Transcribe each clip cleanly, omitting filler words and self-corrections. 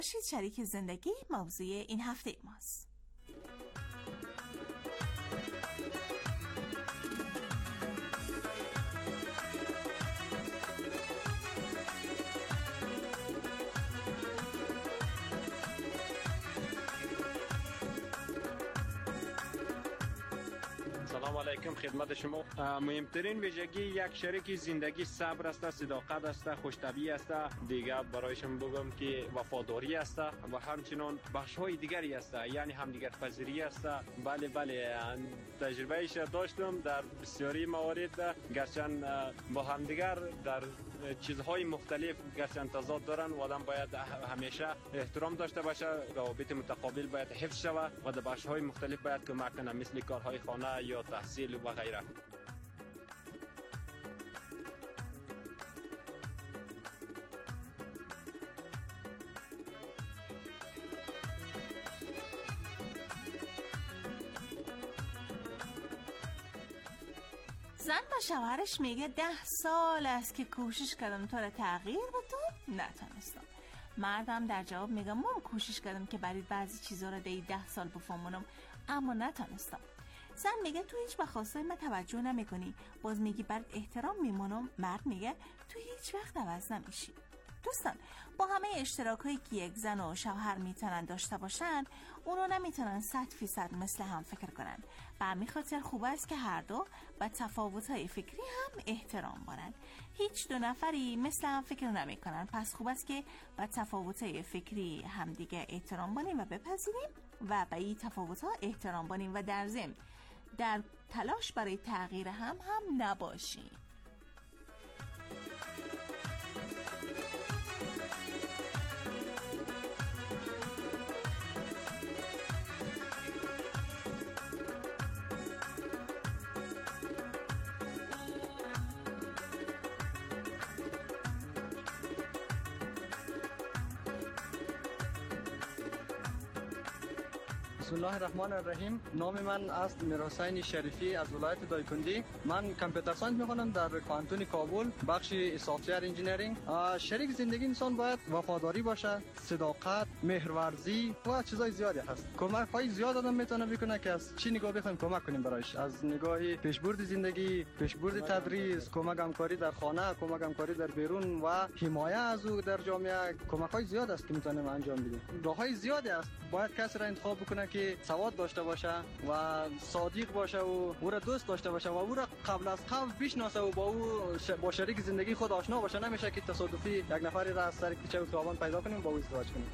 شریک زندگی موضوع این هفته ماست. سلام علیکم خدمت شما. مهمترین ویژگی یک شریک زندگی صبر است، صداقت است، خوش‌طبعی است. دیگه برایشون بگم که وفاداری است و همچنین بخش‌های دیگری است، یعنی همدیگر پذیری است. بله تجربه‌اش داشتم در بسیاری موارد، گرچه با همدیگر در چیزهای مختلف گرچه تضاد دارن و آدم باید همیشه احترام داشته باشه، روابط متقابل باید حفظ شود و در بخش‌های مختلف باید کمک کنه، مثل کارهای خانه یا تحصیل و غیره. زن به شوهرش میگه 10 سال است که کوشش کردم تو را تغییر بدم نتونستم. مردم در جواب میگه من کوشش کردم که برای بعضی چیزا را در 10 سال بفهمونم اما نتونستم. زن میگه تو هیچ به خواستای من توجه نمیکنی، باز میگی برات احترام میمونم. مرد میگه تو هیچ وقت عوض نمیشی. دوستان، با همه اشتراکایی که یک زن و شوهر میتونن داشته باشن، اونا نمیتونن 100% مثل هم فکر کنن. به همین خاطر خوب است که هر دو به تفاوت‌های فکری هم احترام بارن. هیچ دو نفری مثل هم فکر نمیکنن، پس خوب است که به تفاوت‌های فکری هم دیگه احترام بانیم و بپذیریم و به این تفاوت‌ها احترام بانیم و در ضمن در تلاش برای تغییر هم نباشیم. بسم الله الرحمن الرحیم. نام من است میرحسین شریفی از ولایت دایکندی. من کامپیوتر ساینس میخونم در کانتون کابل، بخش سافت‌ور انجینیرینگ. شریک زندگی انسان باید وفاداری باشه، صداقت، مهرورزی و چیزای زیادی هست. کمک‌های زیاد آدم میتونه بکنه که از چی نگاه بخوایم کمک کنیم برایش، از نگاه پیشبرد زندگی، پیشبرد تدریس، کمک همکاری در خانه، کمک همکاری در بیرون و حمایت از او در جامعه. کمک‌های زیاد است که میتونیم انجام بدیم. راه‌های زیادی است. باید کسی را انتخاب بکنه که سواد داشته باشه و صادق باشه و او را دوست داشته باشه و او را قبل از قبل بشناسه و با شریک زندگی خود آشنا باشه. نمیشه که تصادفی یک نفری را از سر کوچه و خیابان پیدا کنیم با او ازدواج کنیم.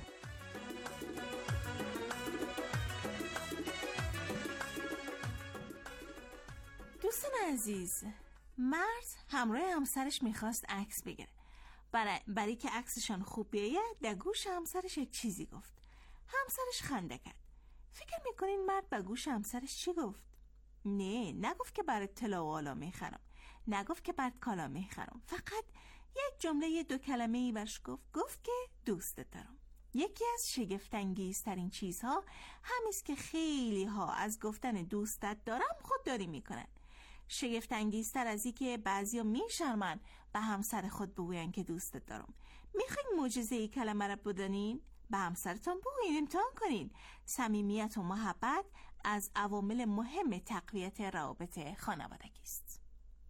دوستان عزیز، مرد همراه همسرش میخواست عکس بگیره. برای که عکسشان خوب بیاید در گوش همسرش یک چیزی گفت. همسرش خنده کرد. فکر میکنین مرد به گوش همسرش چی گفت؟ نه، نگفت که برات طلا و آلا میخرم، نگفت که برات کالا میخرم، فقط یک جمله 2 کلمه‌ای برش گفت که دوستت دارم. یکی از شگفت‌انگیزترین چیزها همیست که خیلی ها از گفتن دوستت دارم خودداری میکنن. شگفت‌انگیزتر از این که بعضیا میشرمن به همسر خود بگوین که دوستت دارم. میخواین معجزه ای کلمه را بدانین؟ به همسرتان بگوین، امتحان کنین. صمیمیت و محبت از عوامل مهم تقویت روابط خانوادگی است.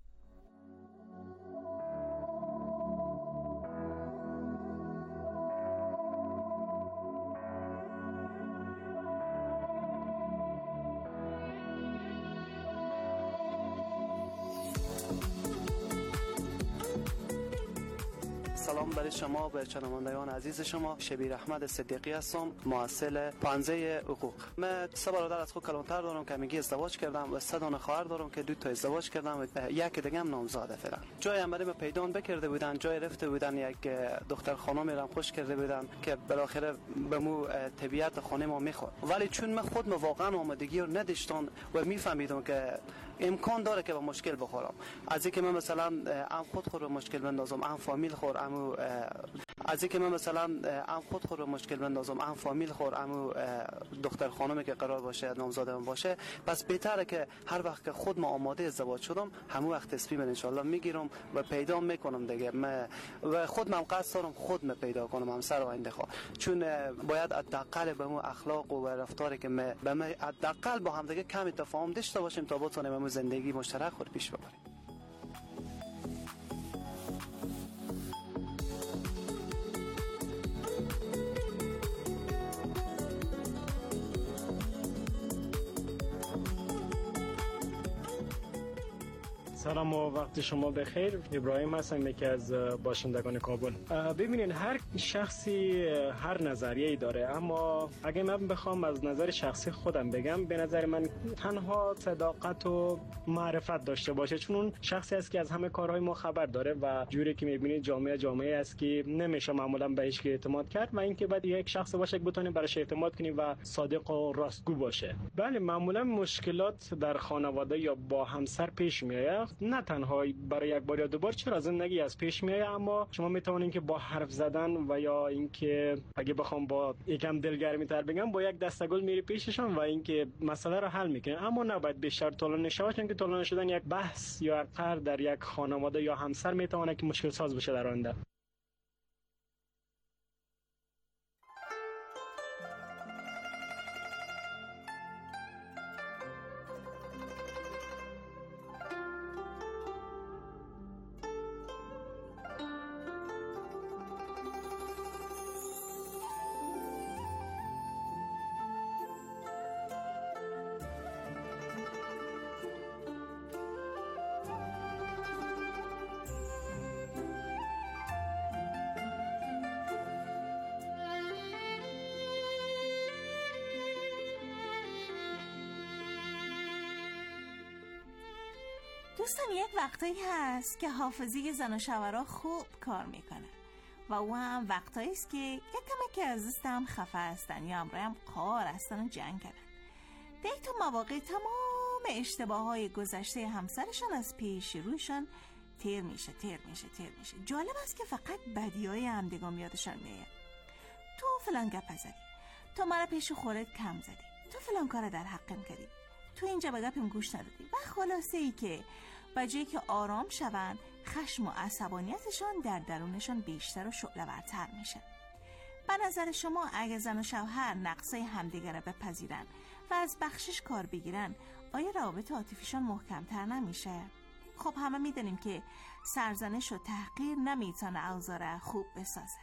سلام برای شما، به شنوندگان عزیز شما. شبیر احمد صدیقی هستم، محصل پانزه حقوق. من 3 برادر از خود کلانتر دارم که میگی ازدواج کردم و 3 دانه خواهر دارم که 2 تا ازدواج کردم و یک دیگه هم نامزاده فعلا. جای هم برای من پیدا بکرده بودن، جای رفته بودن، یک دختر خانمی را خوش کرده بودن که بالاخره به مو طبیعت خانه ما میخورد. ولی چون من خود واقعا آمادگی رو نداشتم و میفهمیدم که امکان داره که به مشکل بخورم، از اینکه من مثلا ام خود رو مشکل بندازم، ام فامیل خور، ام از اینکه من مثلا ام خود رو مشکل بندازم، ام فامیل ام دختر خانمی که قرار باشه نامزد من باشه، پس بهتره که هر وقت که خود ما آماده ازدواج شدم همون وقت تصمیم ان شاء الله میگیرم و پیدا میکنم دیگه. و خود من قصد دارم خود پیدا کنم همسر آینده خواه، چون باید حداقل به مو اخلاق و رفتاری که به ما حداقل با هم دیگه کمی تفاهم داشته باشیم تا بتونیم زندگی مشترک خود پیش ببریم. سلام و وقت شما بخیر. ابراهیم هستم، یکی از باشندگان کابل. ببینید هر شخصی هر نظریه‌ای داره، اما اگه من بخوام از نظر شخصی خودم بگم، به نظر من تنها صداقت و معرفت داشته باشه، چون اون شخصی است که از همه کارهای ما خبر داره و جوری که می‌بینید جامعه است که نمیشه معمولا بهش اعتماد کرد و اینکه بعد یک شخص باشه که بتونه براش اعتماد کنی و صادق و راستگو باشه. بله معمولا مشکلات در خانواده یا با همسر پیش میاد، نه تنها برای یک بار یا دو بار، چرا زندگی از پیش میاد، اما شما میتونید که با حرف زدن و یا اینکه اگه بخوام با یکم دلگرمی تر بگم با یک دسته گل میری پیششون و اینکه مسئله رو حل میکنه، اما نباید بیشتر طولانی شه، چون که طولانی شدن یک بحث یا قرار در یک خانواده یا همسر میتونه که مشکل ساز بشه در آینده. دوستان یک وقتایی هست که حافظه زن و شوهرها خوب کار میکنه و او هم وقتایی است که یک کمکی از دوستم خفه هستن یا همراه هم قار هستن و جنگ کردن. در تو مواقع تمام اشتباه های گذشته همسرشان از پیش رویشان تیر میشه. جالب است که فقط بدی های همدیگه یادشان میاد. تو فلان گپ زدی، تو مرا پیش خورت کم زدی، تو فلان کار در حقم کردی، تو اینجا به گپم گوش ندادی و خلاصه ای که بجایی که آرام شون خشم و عصبانیتشان در درونشان بیشتر و شعله‌ورتر میشه. به نظر شما اگه زن و شوهر نقصای همدیگر را بپذیرن و از بخشش کار بگیرن، آیا روابط عاطفیشان محکم‌تر نمیشه؟ خب همه میدونیم که سرزنش و تحقیر نمیتونه اوضاع خوب بسازه.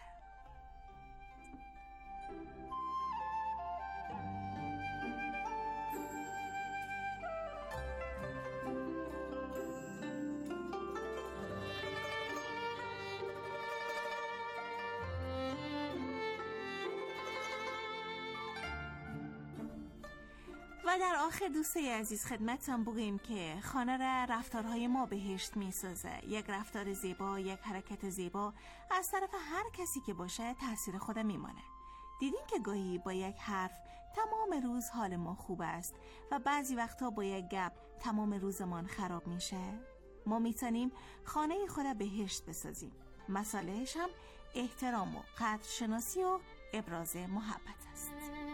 و در آخر دوستای عزیز خدمتتان بگیم که خانه را رفتارهای ما بهشت میسازه. یک رفتار زیبا، یک حرکت زیبا از طرف هر کسی که باشه تاثیر خود میمانه. دیدین که گاهی با یک حرف تمام روز حال ما خوب است و بعضی وقتا با یک گپ تمام روزمان خراب میشه. ما میتونیم خانه خود بهشت بسازیم. مسئلهش هم احترام و قدرشناسی و ابراز محبت است.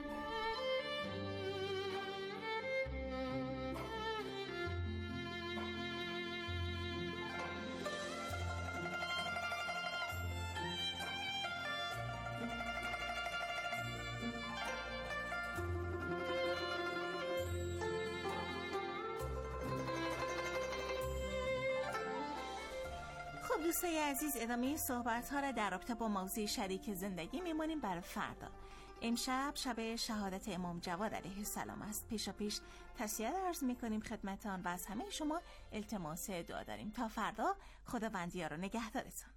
دوستای عزیز ادامه صحبت ها را در رابطه با موضوع شریک زندگی میمونیم برای فردا. امشب شب شهادت امام جواد علیه السلام است. پیش تسلیت عرض میکنیم خدمتان و از همه شما التماس دعا داریم تا فردا. خداوندی ها رو نگهدارتان.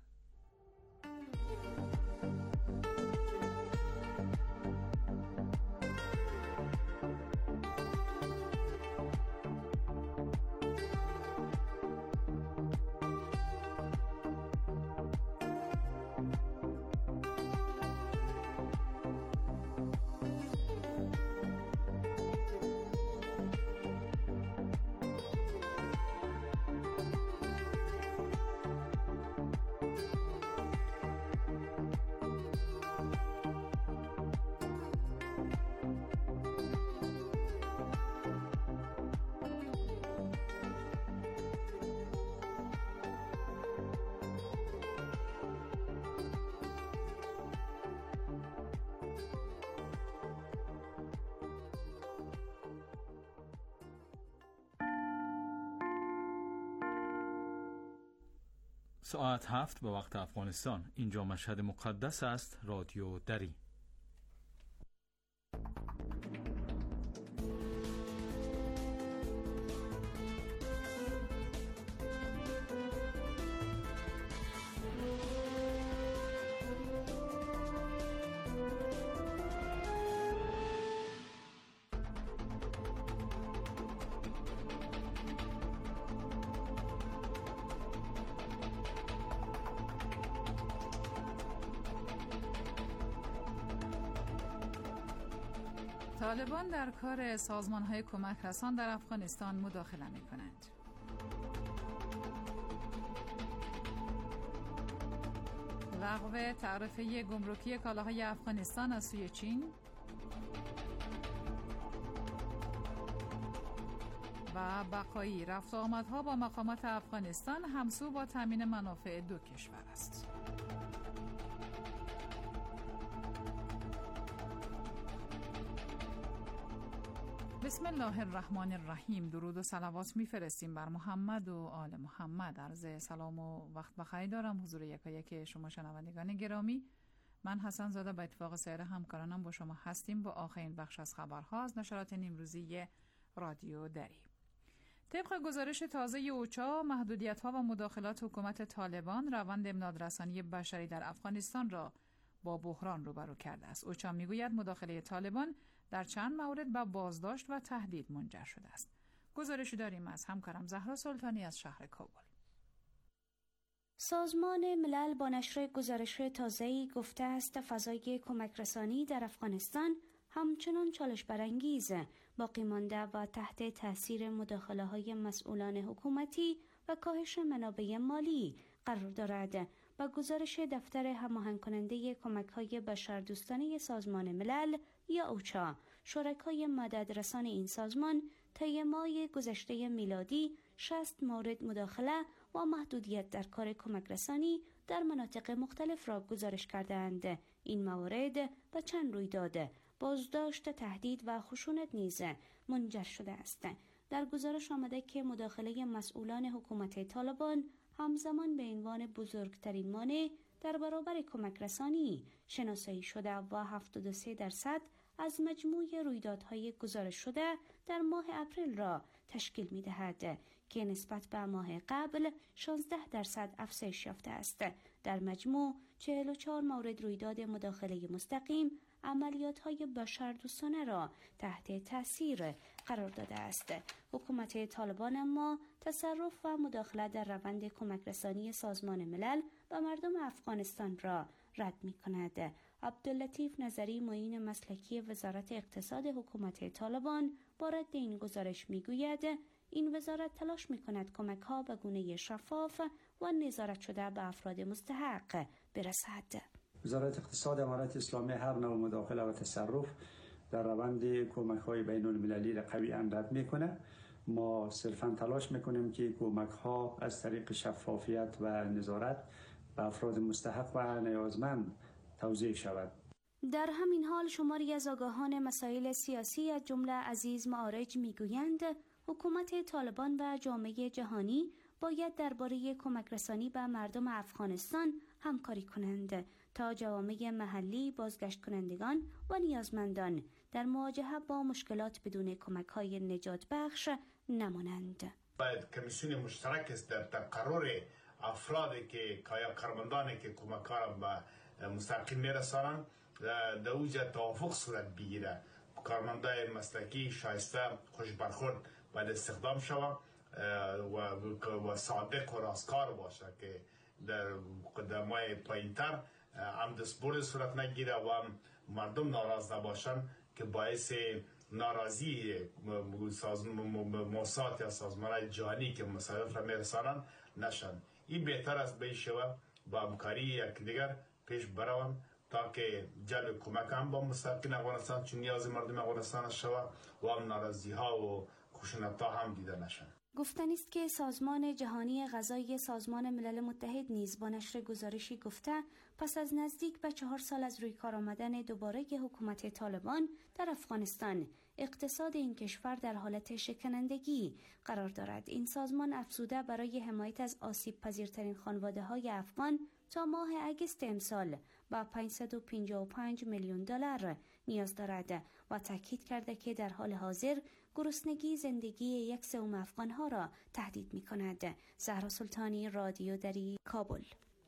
ساعت 7 به وقت افغانستان. اینجا مشهد مقدس است. رادیو دری. طالبان در کار سازمان‌های کمک رسان در افغانستان مداخله می‌کنند. لغو تعرفه گمرکی کالاهای افغانستان از سوی چین و بقایی رفت و آمدها با مقامات افغانستان همسو با تامین منافع دو کشور است. بسم الله الرحمن الرحیم. درود و صلوات میفرستیم بر محمد و آل محمد. عرض سلام و وقت بخیر دارم حضور یکایک شما شنوندگان گرامی. من حسن زاده به اتفاق سایر همکارانم با شما هستیم با آخرین بخش از خبرها از نشرات نیمروزی رادیو دری. طبق گزارش تازه اوچا، محدودیت‌ها و مداخلات حکومت طالبان روند امدادرسانی بشری در افغانستان را با بحران روبرو کرده است. اوچا میگوید مداخله طالبان در چند مورد به بازداشت و تهدید منجر شده است. گزارشی داریم از همکارم زهرا سلطانی از شهر کابل. سازمان ملل با نشر گزارش تازه‌ای گفته است فضای کمک رسانی در افغانستان همچنان چالش برانگیز باقی مانده و تحت تاثیر مداخله‌های مسئولان حکومتی و کاهش منابع مالی قرار دارد. با گزارش دفتر هماهنگ کننده کمک‌های بشردوستانه سازمان ملل یا اوچا، شرکای مددرسان این سازمان طی ماه گذشته میلادی 60 مورد مداخله و محدودیت در کار کمک رسانی در مناطق مختلف را گزارش کردند. این موارد به چند رویداد بازداشت، تهدید و خشونت نیز منجر شده است. در گزارش آمده که مداخله مسئولان حکومت طالبان همزمان به عنوان بزرگترین مانع در برابر کمک رسانی شناسایی شده و 73% از مجموع رویدادهای گزارش شده در ماه اپریل را تشکیل می دهد که نسبت به ماه قبل 16% افزایش یافته است. در مجموع 44 مورد رویداد مداخله مستقیم عملیات‌های بشردوستانه را تحت تاثیر قرار داده است. حکومت طالبان اما تصرف و مداخله در روند کمک رسانی سازمان ملل به مردم افغانستان را رد می‌کند. عبداللطیف نظری، معین مسلکی وزارت اقتصاد حکومت طالبان، با رد این گزارش می‌گوید این وزارت تلاش می‌کند کمک‌ها به گونه شفاف و نظارت شده به افراد مستحق برسد. وزارت اقتصاد امارت اسلامی هر نوع مداخله و تصرف در روند کمک‌های بین‌المللی را قویاً رد می‌کنه. ما صرفاً تلاش می‌کنیم که کمک‌ها از طریق شفافیت و نظارت به افراد مستحق و نیازمند توزیع شود. در همین حال شماری از آگاهان مسائل سیاسی از جمله عزیز معارج می‌گویند حکومت طالبان و جامعه جهانی باید درباره کمک رسانی به مردم افغانستان همکاری کنند تا جوامع محلی، بازگشت کنندگان و نیازمندان در مواجهه با مشکلات بدون کمک‌های نجات بخش نمانند. باید کمیسیون مشترک است در تقرر افرادی که کارمندانی که کمک‌ها را به مستقیم می‌رسانند در اوجه توافق صورت بگیره. کارمندای مسلکی شایسته خوش برخورد باید استخدام شود و صادق و راستکار باشه که در قدمای پایین‌تر هم دستبرد صورت نگیره و هم مردم ناراض نباشن که باعث ناراضی موسسات یا سازمان‌های جهانی که مسائل را میرسانند نشن. این بهتر است به شوه با همکاری یکدیگر پیش بروند تا که جلب کمک هم با مستحقین افغانستان چون نیاز مردم افغانستان شوه و هم ناراضی ها و خشونت ها هم دیده نشن. گفتنی است که سازمان جهانی غذایی سازمان ملل متحد نیز با نشر گزارشی گفته پس از نزدیک به 4 سال از روی کار آمدن دوباره حکومت طالبان در افغانستان، اقتصاد این کشور در حالت شکنندگی قرار دارد. این سازمان افزوده برای حمایت از آسیب پذیرترین خانواده‌های افغان تا ماه اگست امسال با 555 میلیون دلار نیاز دارد و تاکید کرده که در حال حاضر گرسنگی زندگی 1/3 افغانها را تهدید می‌کند. زهرا سلطانی، رادیو دری، کابل.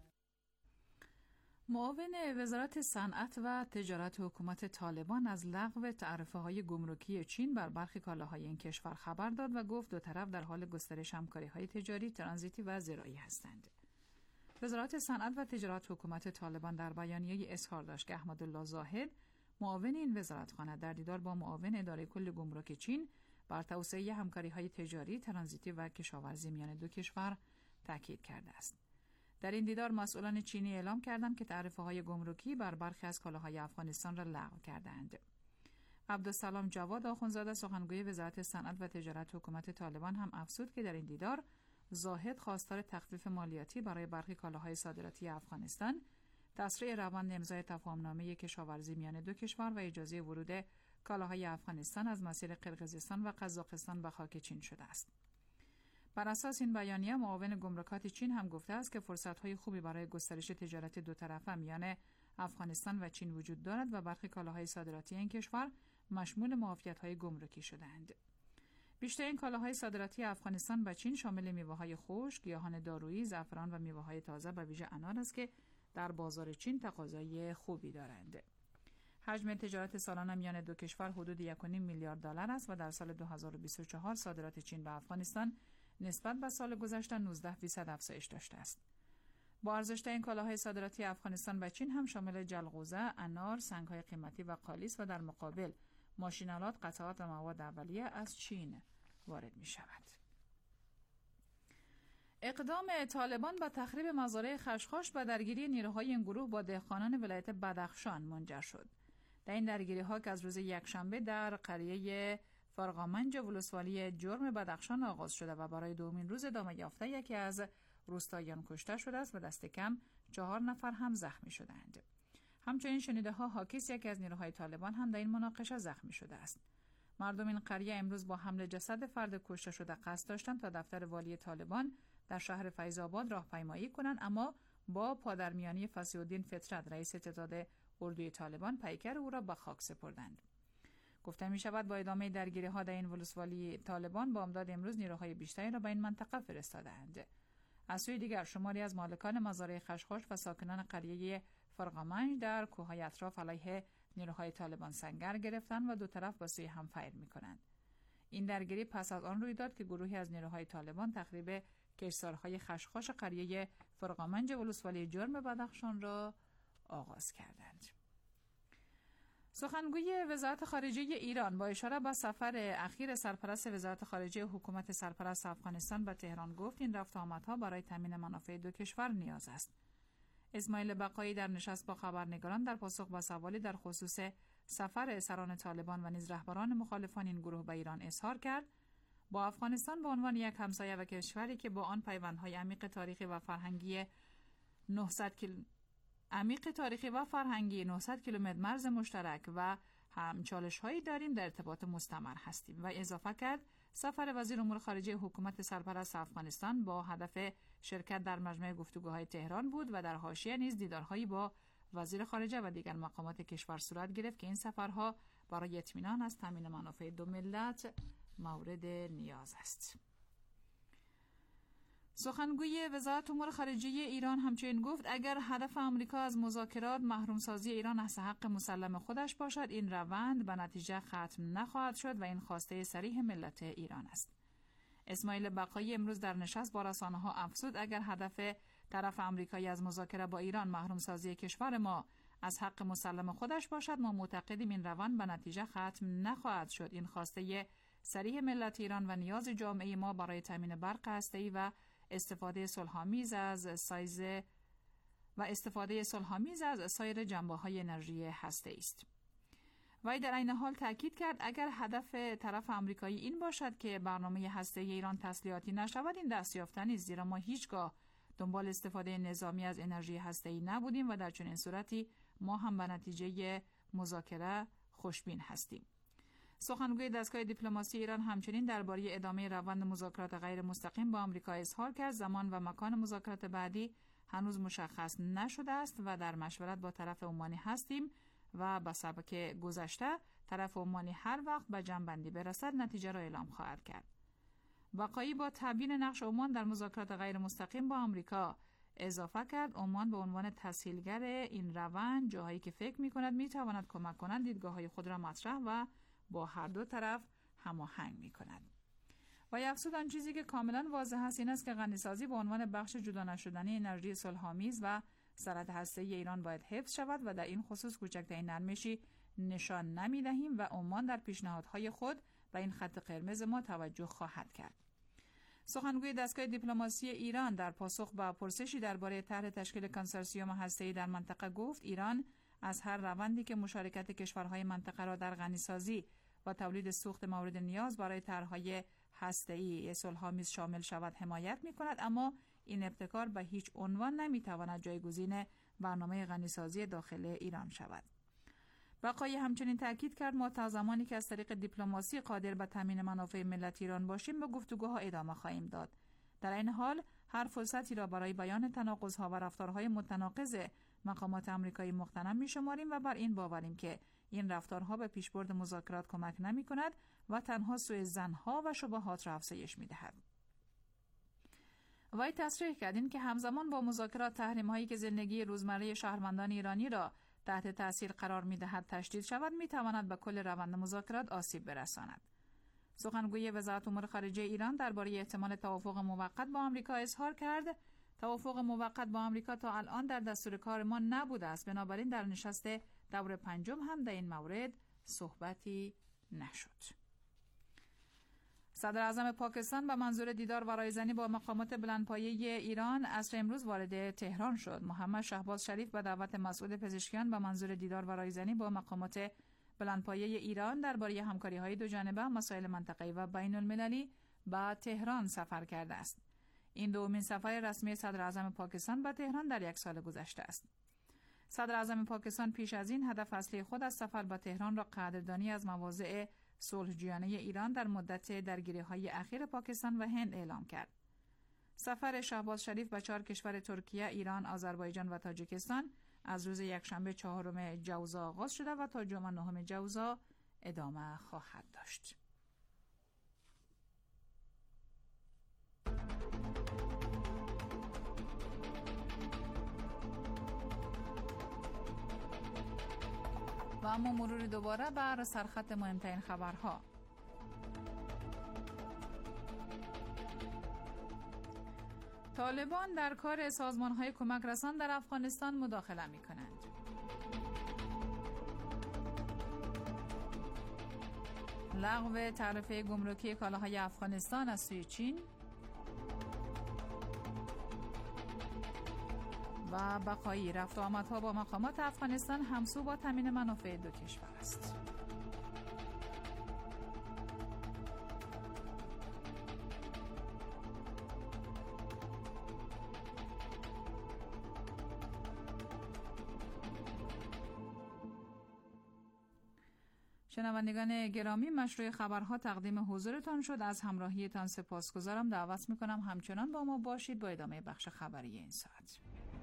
معاون وزارت صنعت و تجارت حکومت طالبان از لغو تعرفه‌های گمرکی چین بر برخی کالاهای این کشور خبر داد و گفت دو طرف در حال گسترش همکاری‌های تجاری، ترانزیتی و زراعی هستند. وزارت صنعت و تجارت حکومت طالبان در بیانیه‌ای اظهار داشت که احمدالله زاهد، معاون این وزارتخانه، در دیدار با معاون اداره کل گمرک چین بر توسعه همکاری‌های تجاری، ترانزیتی و کشاورزی میان دو کشور تاکید کرده است. در این دیدار مسئولان چینی اعلام کردند که تعرفه‌های گمرکی بر برخی از کالاهای افغانستان را لغو کردند. عبدالسلام جواد آخوندزاده، سخنگوی وزارت صنعت و تجارت حکومت طالبان، هم افزود که در این دیدار زاهد خواستار تخفیف مالیاتی برای برخی کالاهای صادراتی افغانستان، تسریع روند امضای تفاهمنامه کشاورزی میان دو کشور و اجازه ورود کالاهای افغانستان از مسیر قرقیزستان و قزاقستان به خاک چین شده است. بر اساس این بیانیه، معاون گمرکات چین هم گفته است که فرصت‌های خوبی برای گسترش تجارت دو طرفه میان افغانستان و چین وجود دارد و برخی کالاهای صادراتی این کشور مشمول معافیت‌های گمرکی شده‌اند. بیشتر این کالاهای صادراتی افغانستان به چین شامل میوه‌های خشک، گیاهان دارویی، زعفران و میوه‌های تازه به ویژه انار است که در بازار چین تقاضای خوبی دارند. حجم تجارت سالانه میان دو کشور حدود 1.5 میلیارد دلار است و در سال 2024 صادرات چین به افغانستان نسبت به سال گذشته 19% افزایش داشته است. با ارزش‌ترین کالاهای صادراتی افغانستان به چین هم شامل جلغوزه، انار، سنگ‌های قیمتی و قالیس و در مقابل ماشین‌آلات، قطعات و مواد اولیه از چین وارد می‌شود. اقدام طالبان به تخریب مزارع خشخاش و درگیری نیروهای این گروه با دهقانان ولایت بدخشان منجر شد. در این درگیری‌ها که از روز یکشنبه در قریه فرقامنج ولسوالی جرم بدخشان آغاز شده و برای دومین روز ادامه یافته، یکی از روستاییان کشته شده است و دست کم 4 نفر هم زخمی شدند. همچنین شنیده‌ها حاکیس، یکی از نیروهای طالبان، هم در این مناقشه زخمی شده است. مردم این قریه امروز با حمل جسد فرد کشته شده قصد داشتند تا دفتر والی طالبان در شهر فیض آباد راهپیمایی کنند، اما با پادرمیانی فصیح‌الدین فطرت، رئیس ستاد اردوی طالبان، پیکر او را به خاک سپردند. گفته می شود با ادامه درگیری‌ها در این ولسوالی، طالبان با امداد امروز نیروهای بیشتری را به این منطقه فرستادند. از سوی دیگر شماری از مالکان مزارع خشخاش و ساکنان قریه فرقامنج در کوههای اطراف علیه نیروهای طالبان سنگر گرفتند و دو طرف با سوی هم فیر می‌کنند. این درگیری پس از آن روی داد که گروهی از نیروهای طالبان تخریب کشتزارهای خشخاش قریه فرقامنج ولسوالی جرم بدخشان را آغاز کردند. سخنگوی وزارت خارجه ایران با اشاره به سفر اخیر سرپرست وزارت خارجه حکومت سرپرست افغانستان به تهران گفت این رفت آمدها برای تامین منافع دو کشور نیاز است. اسماعیل بقایی در نشست با خبرنگاران در پاسخ به سوالی در خصوص سفر سران طالبان و نیز رهبران مخالفان این گروه به ایران اظهار کرد با افغانستان به عنوان یک همسایه و کشوری که با آن پیوندهای عمیق تاریخی و فرهنگی 900 کیلومتر مرز مشترک و هم چالش‌هایی داریم در ارتباط مستمر هستیم و اضافه کرد سفر وزیر امور خارجه حکومت سرپرست افغانستان با هدف شرکت در مجمع گفتگوهای تهران بود و در حاشیه نیز دیدارهایی با وزیر خارجه و دیگر مقامات کشور صورت گرفت که این سفرها برای اطمینان از تامین منافع دو ملت مورد نیاز است. سخنگوی وزارت امور خارجه ایران همچنین گفت اگر هدف آمریکا از مذاکرات محرومسازی ایران از حق مسلم خودش باشد، این روند به نتیجه ختم نخواهد شد و این خواسته صریح ملت ایران است. اسماعیل بقایی امروز در نشست با رسانه‌ها افزود اگر هدف طرف آمریکایی از مذاکره با ایران محرومسازی کشور ما از حق مسلم خودش باشد، ما معتقدیم این روند به نتیجه ختم نخواهد شد. این خواسته صریح ملت ایران و نیاز جامعه ما برای تامین برق هسته‌ای و استفاده صلح‌آمیز از سایر جنبه‌های انرژی هسته‌ای است. وی در این حال تاکید کرد اگر هدف طرف آمریکایی این باشد که برنامه هسته‌ای ایران تسلیحاتی نشود، این دستیافتنی است، زیرا ما هیچگاه دنبال استفاده نظامی از انرژی هسته‌ای نبودیم و در چنین صورتی ما هم به نتیجه مذاکره خوشبین هستیم. سخنگوی دستگاه دیپلماسی ایران همچنین درباره ادامه روند مذاکرات غیر مستقیم با آمریکا اظهار کرد زمان و مکان مذاکرات بعدی هنوز مشخص نشده است و در مشورت با طرف عمانی هستیم و به سبک گذشته طرف عمانی هر وقت به جمع‌بندی برسد نتیجه را اعلام خواهد کرد. بقایی با تبیین نقش عمان در مذاکرات غیر مستقیم با آمریکا اضافه کرد عمان به عنوان تسهیلگر این روند جاهایی که فکر می‌کند می‌تواند کمک کنند دیدگاه‌های خود را مطرح و با هر دو طرف هماهنگ می‌کند. و افزود آن چیزی که کاملا واضح است این است که غنیسازی به عنوان بخش جدا نشدنی انرژی صلح‌آمیز و سرحد هسته‌ای ایران باید حفظ شود و در این خصوص کوچکترین نرمشی نشان نمی‌دهیم و عمان در پیشنهادهای خود به این خط قرمز ما توجه خواهد کرد. سخنگوی دستگاه دیپلماسی ایران در پاسخ به پرسشی درباره طرح تشکیل کنسورسیوم هسته‌ای در منطقه گفت ایران از هر روندی که مشارکت کشورهای منطقه را در غنیسازی و تولید سوخت مورد نیاز برای طرح‌های هسته‌ای صلح‌آمیز شامل شود حمایت می‌کند، اما این ابتکار به هیچ عنوان نمی‌تواند جایگزین برنامه غنیسازی داخل ایران شود. بقایی همچنین تاکید کرد ما تا زمانی که از طریق دیپلماسی قادر به تامین منافع ملت ایران باشیم به گفتگوها ادامه خواهیم داد. در این حال هر فرصتی را برای بیان تناقض‌ها و رفتارهای متناقض مقامات آمریکایی مغتنم می‌شماریم و بر این باوریم که این رفتارها به پیشبرد مذاکرات کمک نمی‌کند و تنها سوء ظن‌ها و شبهات را افزایش می‌دهد. وی تصریح کرد که همزمان با مذاکرات تحریم‌هایی که زندگی روزمره شهروندان ایرانی را تحت تاثیر قرار می‌دهد تشدید شود می‌تواند به کل روند مذاکرات آسیب برساند. سخنگوی وزارت امور خارجه ایران درباره احتمال توافق موقت با آمریکا اظهار کرد توافق موقت با آمریکا تا الان در دستور کار ما نبوده است، بنابراین در نشست دور پنجم هم در این مورد صحبتی نشد. صدر اعظم پاکستان به منظور دیدار و رایزنی با مقامات بلندپایه ایران عصر امروز وارد تهران شد. محمد شهباز شریف به دعوت مسئول پزشکیان به منظور دیدار و رایزنی با مقامات بلندپایه ایران درباره همکاری‌های دو جانبه، مسائل منطقه‌ای و بین‌المللی به تهران سفر کرده است. این دومین سفر رسمی صدر اعظم پاکستان به تهران در یک سال گذشته است. صدر اعظم پاکستان پیش از این هدف اصلی خود از سفر به تهران را قدردانی از مواضع صلح‌جویانه ایران در مدت درگیری‌های اخیر پاکستان و هند اعلام کرد. سفر شهباز شریف به 4 کشور ترکیه، ایران، آذربایجان و تاجیکستان از روز یکشنبه 4 جوزا آغاز شده و تا جمعه 9 جوزا ادامه خواهد داشت. و اما مروری دوباره بر سرخط مهمترین خبرها. طالبان در کار سازمان‌های کمک رسان در افغانستان مداخله می‌کنند. لغو تعرفه گمرکی کالاهای افغانستان از سوی چین و بقایی رفت و آمدها با مقامات افغانستان همسو با تامین منافع دو کشور است. شنوندگان گرامی، مشروع خبرها تقدیم حضورتان شد. از همراهیتان سپاسگزارم. دعوت میکنم همچنان با ما باشید با ادامه بخش خبری این ساعت.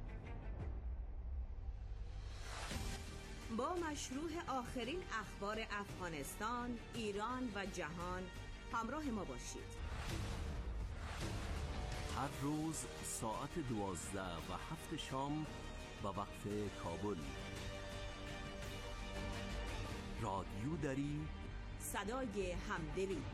با مشروع آخرین اخبار افغانستان، ایران و جهان همراه ما باشید. هر روز ساعت 12 و 7 شام به وقت کابل. رادیو دری، صدای همدلی.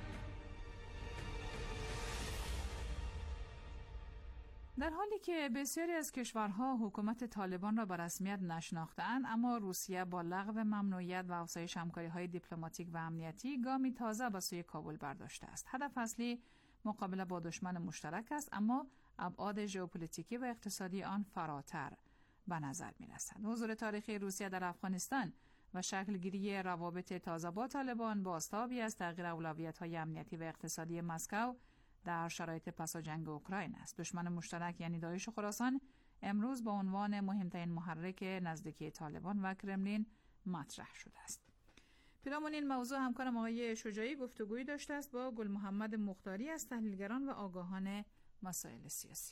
در حالی که بسیاری از کشورها حکومت طالبان را به رسمیت نشناخته‌اند، اما روسیه با لغو ممنوعیت و افزایش همکاری‌های دیپلماتیک و امنیتی گامی تازه به سوی کابل برداشته است. هدف اصلی مقابله با دشمن مشترک است، اما ابعاد ژئوپلیتیکی و اقتصادی آن فراتر به نظر می‌رسد. حضور تاریخی روسیه در افغانستان و شکلگیری روابط تازه با طالبان بازتابی از تغییر اولویت‌های امنیتی و اقتصادی مسکو در شرایط پس از جنگ اوکراین است. دشمن مشترک یعنی داعش و خراسان امروز با عنوان مهمترین محرک نزدیکی طالبان و کرملین مطرح شده است. پیرامون این موضوع همکارم آقای شجاعی گفتگویی داشته است با گل محمد مختاری از تحلیلگران و آگاهان مسائل سیاسی.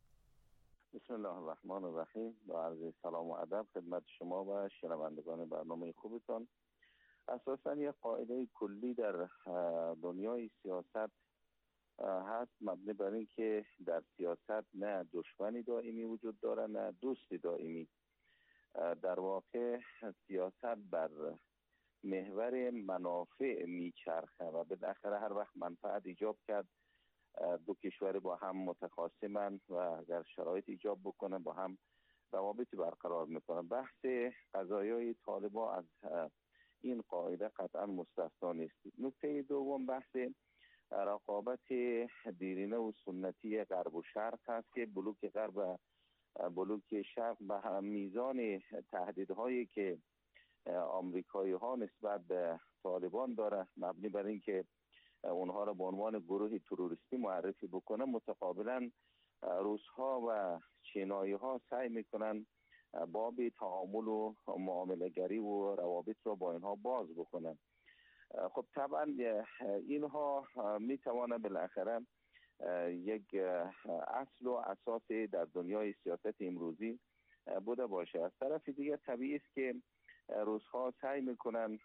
بسم الله الرحمن الرحیم. با عرض سلام و ادب خدمت شما و شنوندگان برنامه خوبتان. اساساً یک قاعده کلی در دنیای سیاست هست مبنی بر این که در سیاست نه دشمنی دائمی وجود داره نه دوستی دائمی. در واقع سیاست بر محور منافع میچرخه و بالاخره هر وقت منفعت ایجاب کرد دو کشور با هم متخاصمن و اگر شرایط ایجاب بکنن با هم روابطی برقرار میکنن. بحث قضایای طالبان از این قاعده قطعا مستثنا نیست. نکته دوم بحث رقابت دیرینه و سنتی غرب و شرق هست که بلوک غرب و بلوک شرق به هم میزان تهدیدهایی که آمریکایی ها نسبت به طالبان داره مبنی بر این که اونها را به عنوان گروه تروریستی معرفی بکنه، متقابلا روس ها و چینایی ها سعی میکنن باب تعامل و معامله گری و روابط را با اینها باز بکنن. خب طبعا اینها میتوانه بالاخره یک اصل و اساس در دنیای سیاست امروزی بوده باشه. از طرف دیگه طبیعی است که روس ها سعی میکنن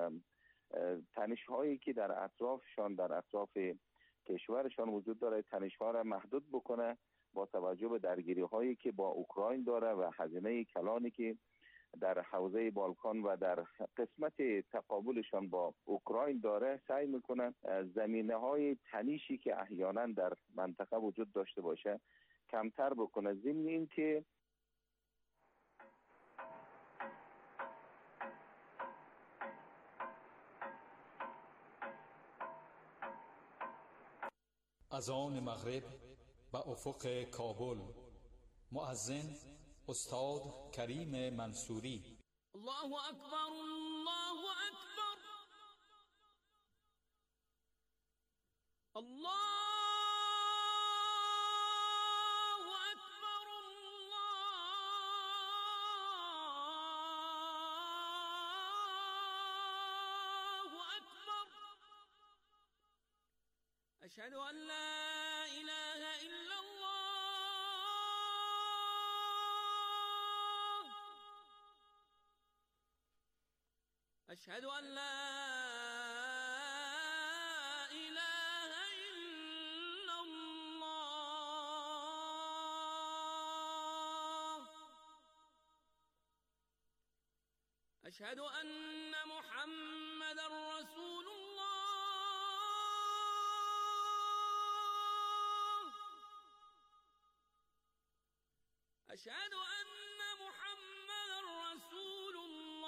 تنش هایی که در اطرافشان در اطراف کشورشان وجود داره تنش ها را محدود بکنه با توجه به درگیری هایی که با اوکراین داره و هزینه کلانی که در حوزه بالکان و در قسمت تقابلشان با اوکراین داره. سعی میکنن زمینه های تنشی که احیانا در منطقه وجود داشته باشه کمتر بکنه. ضمن این که از آن مغرب به افق کابل مؤذن استاد کریم منصوری. الله اکبر الله اکبر الله اکبر الله اکبر اشهد ان لا اله الا الله اشهد ان لا اله الا الله اشهد ان محمد رسول الله اشهد ان محمد رسول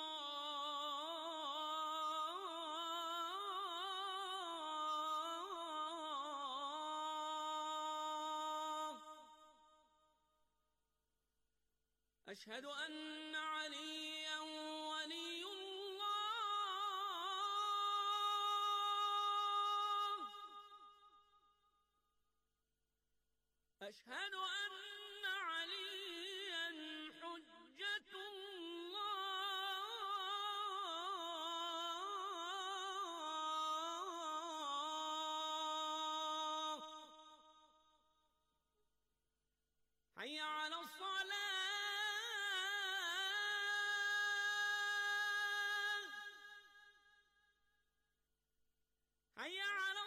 أشهد أن عليا ولي الله أشهد أن عليا حجة الله حي على الصلاة حي على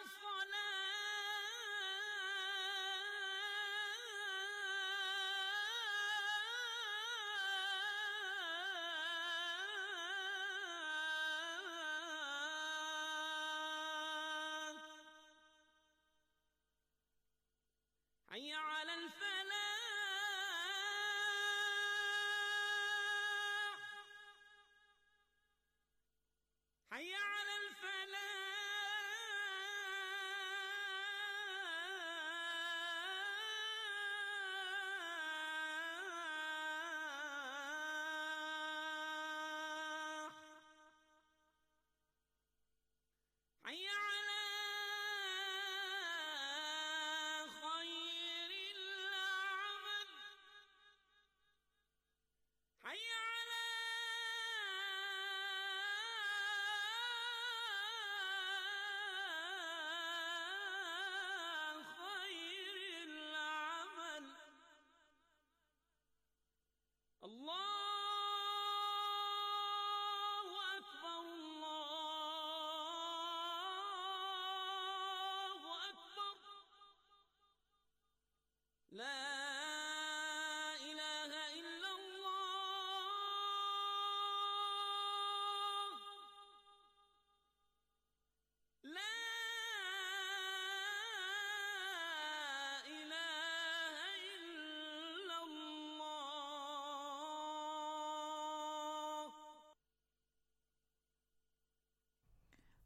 الصلاة حي على الفلاح حي على الفلاح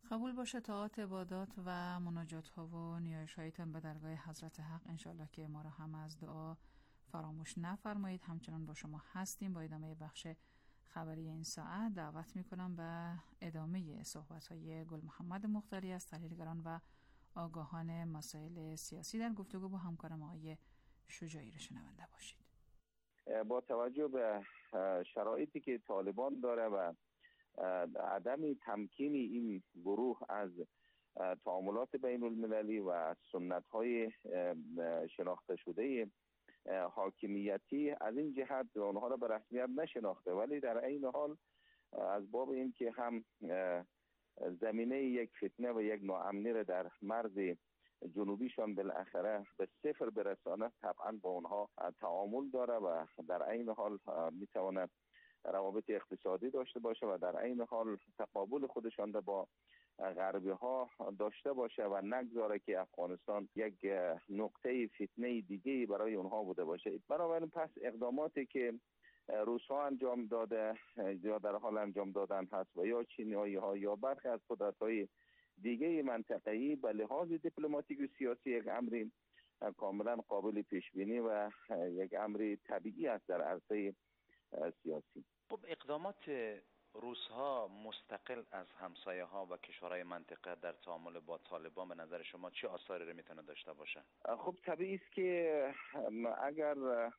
قبول باشه طاعات، عبادات و مناجات ها و نیایش هایتان به درگاه حضرت حق، انشالله که ما را هم از دعا فراموش نفرمایید. همچنان با شما هستیم. با ادامه بخش خبری این ساعت دعوت میکنم به ادامه صحبت های گل محمد مختاری از تحلیلگران و آگاهان مسائل سیاسی در گفتگو با همکارم آقای شجاعی رو شنونده باشید. با توجه به شرایطی که طالبان داره و عدم تمکین این گروه از تعاملات بین المللی و از سنت های شناخته شده حاکمیتی، از این جهت اونها را به رسمیت نشناخته، ولی در این حال از باب این که هم زمینه یک فتنه و یک ناامنی را در مرز جنوبیشان بالاخره به صفر برسانه، طبعا با اونها تعامل داره و در این حال میتواند روابط اقتصادی داشته باشه و در این حال تقابل خودشان را با غربی ها داشته باشه و نگذاره که افغانستان یک نقطه فتنه دیگه برای اونها بوده باشه. بنابراین پس اقداماتی که روس ها انجام داده یا در حال انجام دادن هست و یا چینی ها یا برخی از قدرت های دیگه منطقه‌ای به لحاظ دیپلماتیک و سیاسی یک امری کاملا قابل پیش بینی و یک امری طبیعی است در عرصه سیاسی. خب اقدامات روس ها مستقل از همسایه ها و کشورهای منطقه در تعامل با طالبان به نظر شما چه آثاری رو میتونه داشته باشه؟ خب طبیعی است که اگر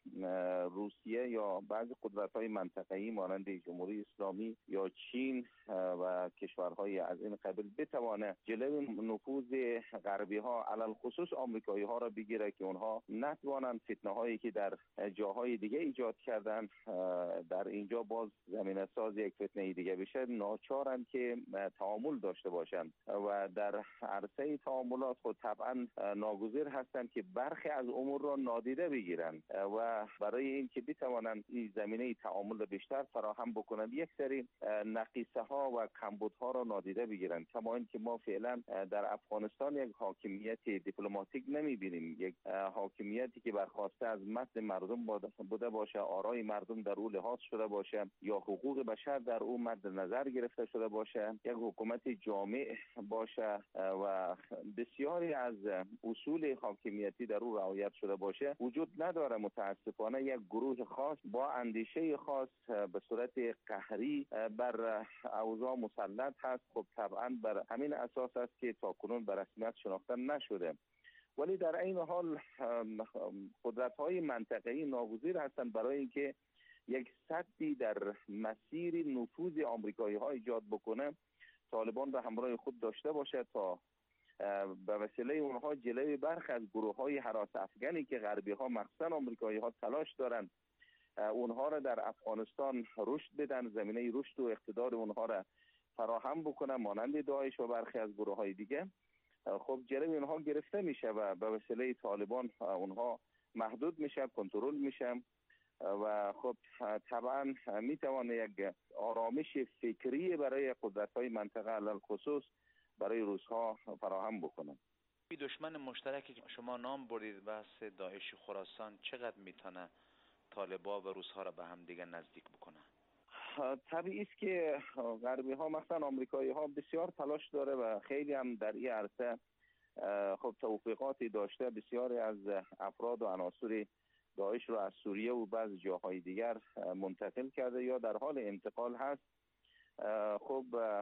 روسیه یا بعضی قدرت‌های منطقه‌ای مانند جمهوری اسلامی یا چین و کشورهای از این قبیل بتوانه جلوی نفوذ غربی ها علل خصوص آمریکایی ها را بگیره که اونها نتوانند فتنه هایی که در جاهای دیگه ایجاد کردن در اینجا باز زمینه ساز یک فتنه دیگه بشه، ناچارند که تعامل داشته باشند و در عرصه تعاملات خود طبعا ناگزیر هستند که برخی از امور را نادیده بگیرند و برای اینکه بتوانند این زمینه تعامل بیشتر فراهم بکنند یک سری نقیصه ها و کمبودها را نادیده بگیرند. کما اینکه ما فعلا در افغانستان یک حاکمیت دیپلماتیک نمیبینیم، یک حاکمیتی که برخواسته از متن مردم بوده باشه، آرای مردم در او لحاظ شده باشه یا حقوق بشر در او مد نظر گرفته شده باشه، یک حکومت جامع باشه و بسیاری از اصول حاکمیتی در او رعایت شده باشه وجود نداره. متاسفانه یک گروه خاص با اندیشه خاص به صورت قهری بر اوضاع مسلط هست. خب طبعا بر همین اساس است که تاکنون به رسمیت شناخته نشده، ولی در این حال قدرت‌های منطقه‌ای ناگزیر هستند برای اینکه یک سدی در مسیر نفوذ آمریکایی ها ایجاد بکنه، طالبان به همراه خود داشته باشه تا به وسیله اونها جلوی برخی از گروه های هراس افغانی که غربی ها مخصوصا آمریکایی ها تلاش دارند اونها را در افغانستان رشد بدن، زمینه رشد و اقتدار اونها را فراهم بکنه مانند داعش و برخی از گروه های دیگه. خب جلوی اونها گرفته میشه و به وسیله طالبان اونها محدود میشه، کنترل میشه و خب طبعا میتوانه یک آرامش فکری برای قدرت‌های منطقه علل خصوص برای روس‌ها فراهم بکنه. دشمن مشترکی که شما نام بردید بحث داعش خراسان چقدر میتونه طالبان و روس‌ها را به هم دیگه نزدیک بکنه؟ طبیعی است که غربی ها مثلا آمریکایی ها بسیار تلاش داره و خیلی هم در این عرصه خب توفیقاتی داشته. بسیاری از افراد و عناصر داعش رو از سوریه و بعض جاهای دیگر منتقل کرده یا در حال انتقال هست. خب